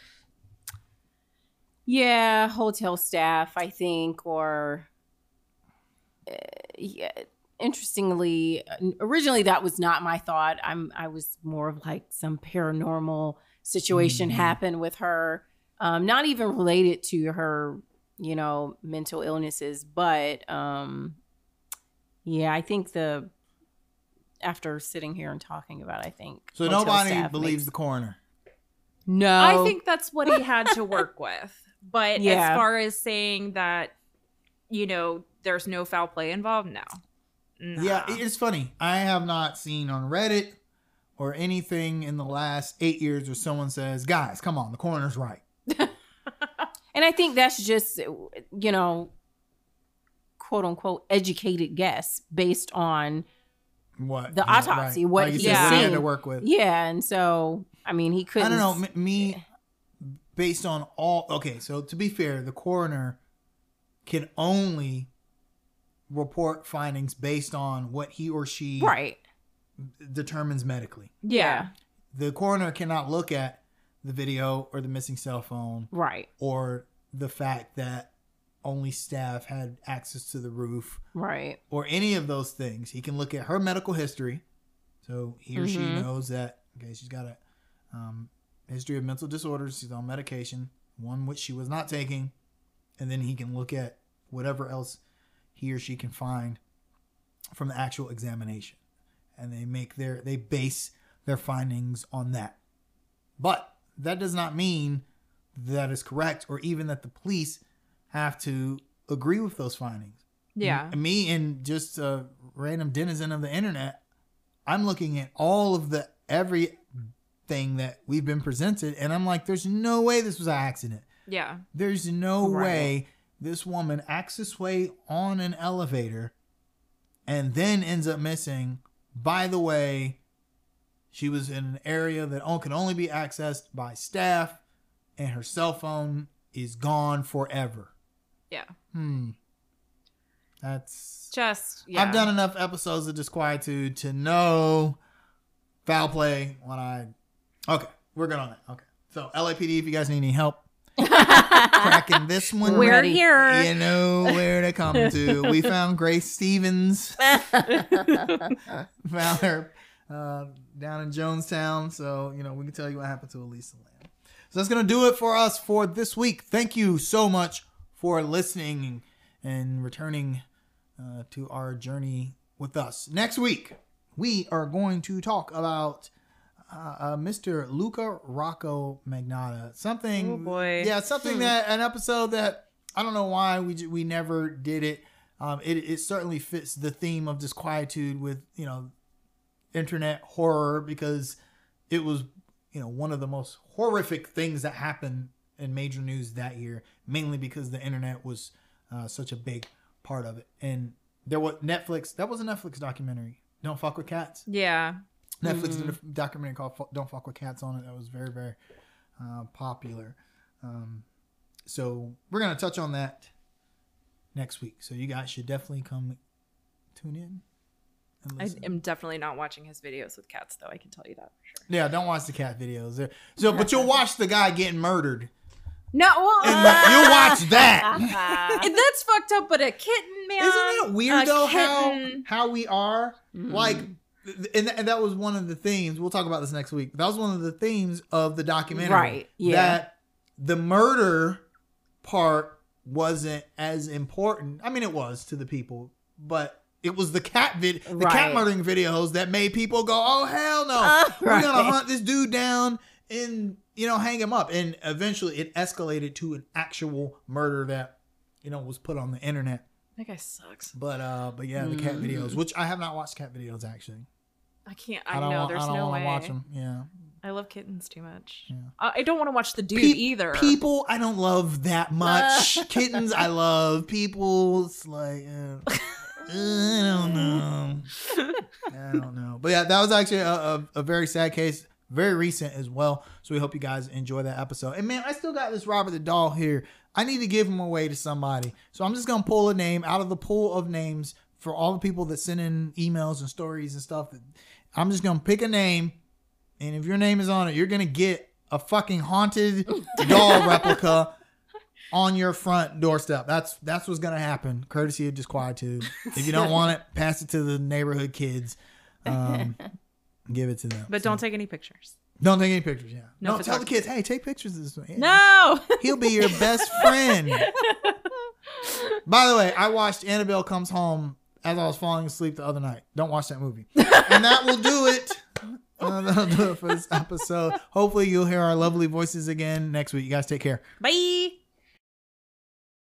Yeah, hotel staff, I think, or uh, yeah. Interestingly, originally that was not my thought. I'm I was more of like some paranormal situation Mhm. happened with her, um, not even related to her, you know, mental illnesses, but um, yeah, I think the after sitting here and talking about, it, I think So hotel nobody staff believes makes- the coroner. No, I think that's what he had to work with. But Yeah. as far as saying that, you know, there's no foul play involved, no. Nah. Yeah, it's funny. I have not seen on Reddit or anything in the last eight years where someone says, guys, come on, the coroner's right. And I think that's just, you know, quote unquote educated guess based on What the yeah, autopsy, right. what Like you he's said, what he had seen. to work with. yeah. And so, I mean, he couldn't. I don't know. m- Me, based on all. Okay, so to be fair, the coroner can only report findings based on what he or she Right. determines medically. Yeah. The coroner cannot look at the video or the missing cell phone Right. or the fact that only staff had access to the roof Right. or any of those things. He can look at her medical history. So he or she Mhm. knows that, okay, she's got a um, history of mental disorders. She's on medication, one which she was not taking. And then he can look at whatever else he or she can find from the actual examination. And they make their, they base their findings on that. But that does not mean that is correct or even that the police have to agree with those findings. Yeah. M- Me and just a random denizen of the internet, I'm looking at all of the everything that we've been presented, and I'm like, there's no way this was an accident. Yeah. There's no Right. way this woman acts this way on an elevator and then ends up missing. By the way, she was in an area that on- can only be accessed by staff, and her cell phone is gone forever. Yeah. Hmm. That's. Just, yeah. I've done enough episodes of Disquietude to know foul play when I. Okay, we're good on that. Okay, so L A P D, if you guys need any help cracking this one, We're ready. here. you know where to come to. We found Grace Stevens, found her uh, down in Jonestown, so you know we can tell you what happened to Elisa Lam. So that's gonna do it for us for this week. Thank you so much for listening and returning uh, to our journey with us. Next week, we are going to talk about uh, uh, Mister Luca Rocco Magnotta. Something, Oh, boy. yeah, something Hmm. that an episode that I don't know why we j- we never did it. Um, it, it certainly fits the theme of disquietude with, you know, internet horror, because it was, you know, one of the most horrific things that happened in major news that year, mainly because the internet was uh, such a big part of it. And there was Netflix, that was a Netflix documentary, Don't Fuck with Cats. Yeah. Netflix Mm-hmm. did a documentary called Don't Fuck with Cats on it that was very, very uh, popular. Um, so we're going to touch on that next week. So you guys should definitely come tune in and I listen. am definitely not watching his videos with cats, though. I can tell you that for sure. Yeah, don't watch the cat videos. They're- So, but you'll watch the guy getting murdered. No, well, And you'll watch that. and that's fucked up. But a kitten, man. Isn't it weird A though how kitten. how we are Mhm. like, and, and that was one of the themes. We'll talk about this next week. That was one of the themes of the documentary, Right, yeah. That the murder part wasn't as important. I mean, it was to the people, but it was the cat vid, the cat Right. murdering videos that made people go, "Oh hell no, Uh, we're right. gonna hunt this dude down and you know hang him up." And eventually, it escalated to an actual murder that you know was put on the internet. That guy sucks. But uh, but yeah, the cat Mm. videos, which I have not watched cat videos actually. I can't. I, don't know. want, There's I don't no want way. to watch them. Yeah, I love kittens too much. Yeah. Uh, I don't want to watch the dude Pe- either. People, I don't love that much. Kittens, I love. People, it's like uh, I don't know. I don't know. But yeah, that was actually a, a, a very sad case, very recent as well. So we hope you guys enjoy that episode. And man, I still got this Robert the Doll here. I need to give him away to somebody. So I'm just gonna pull a name out of the pool of names for all the people that send in emails and stories and stuff. I'm just gonna pick a name, and if your name is on it, you're gonna get a fucking haunted doll replica on your front doorstep. That's that's what's gonna happen, courtesy of Disquietude. If you don't want it, pass it to the neighborhood kids. Um, give it to them. But So, don't take any pictures. don't take any pictures. Yeah, No no. Tell the photography. kids, hey, take pictures of this one. Yeah. No. He'll be your best friend. By the way, I watched Annabelle Comes Home as I was falling asleep the other night. Don't watch that movie. And that will do it. Uh, that'll do it for this episode. Hopefully you'll hear our lovely voices again next week. You guys take care. Bye.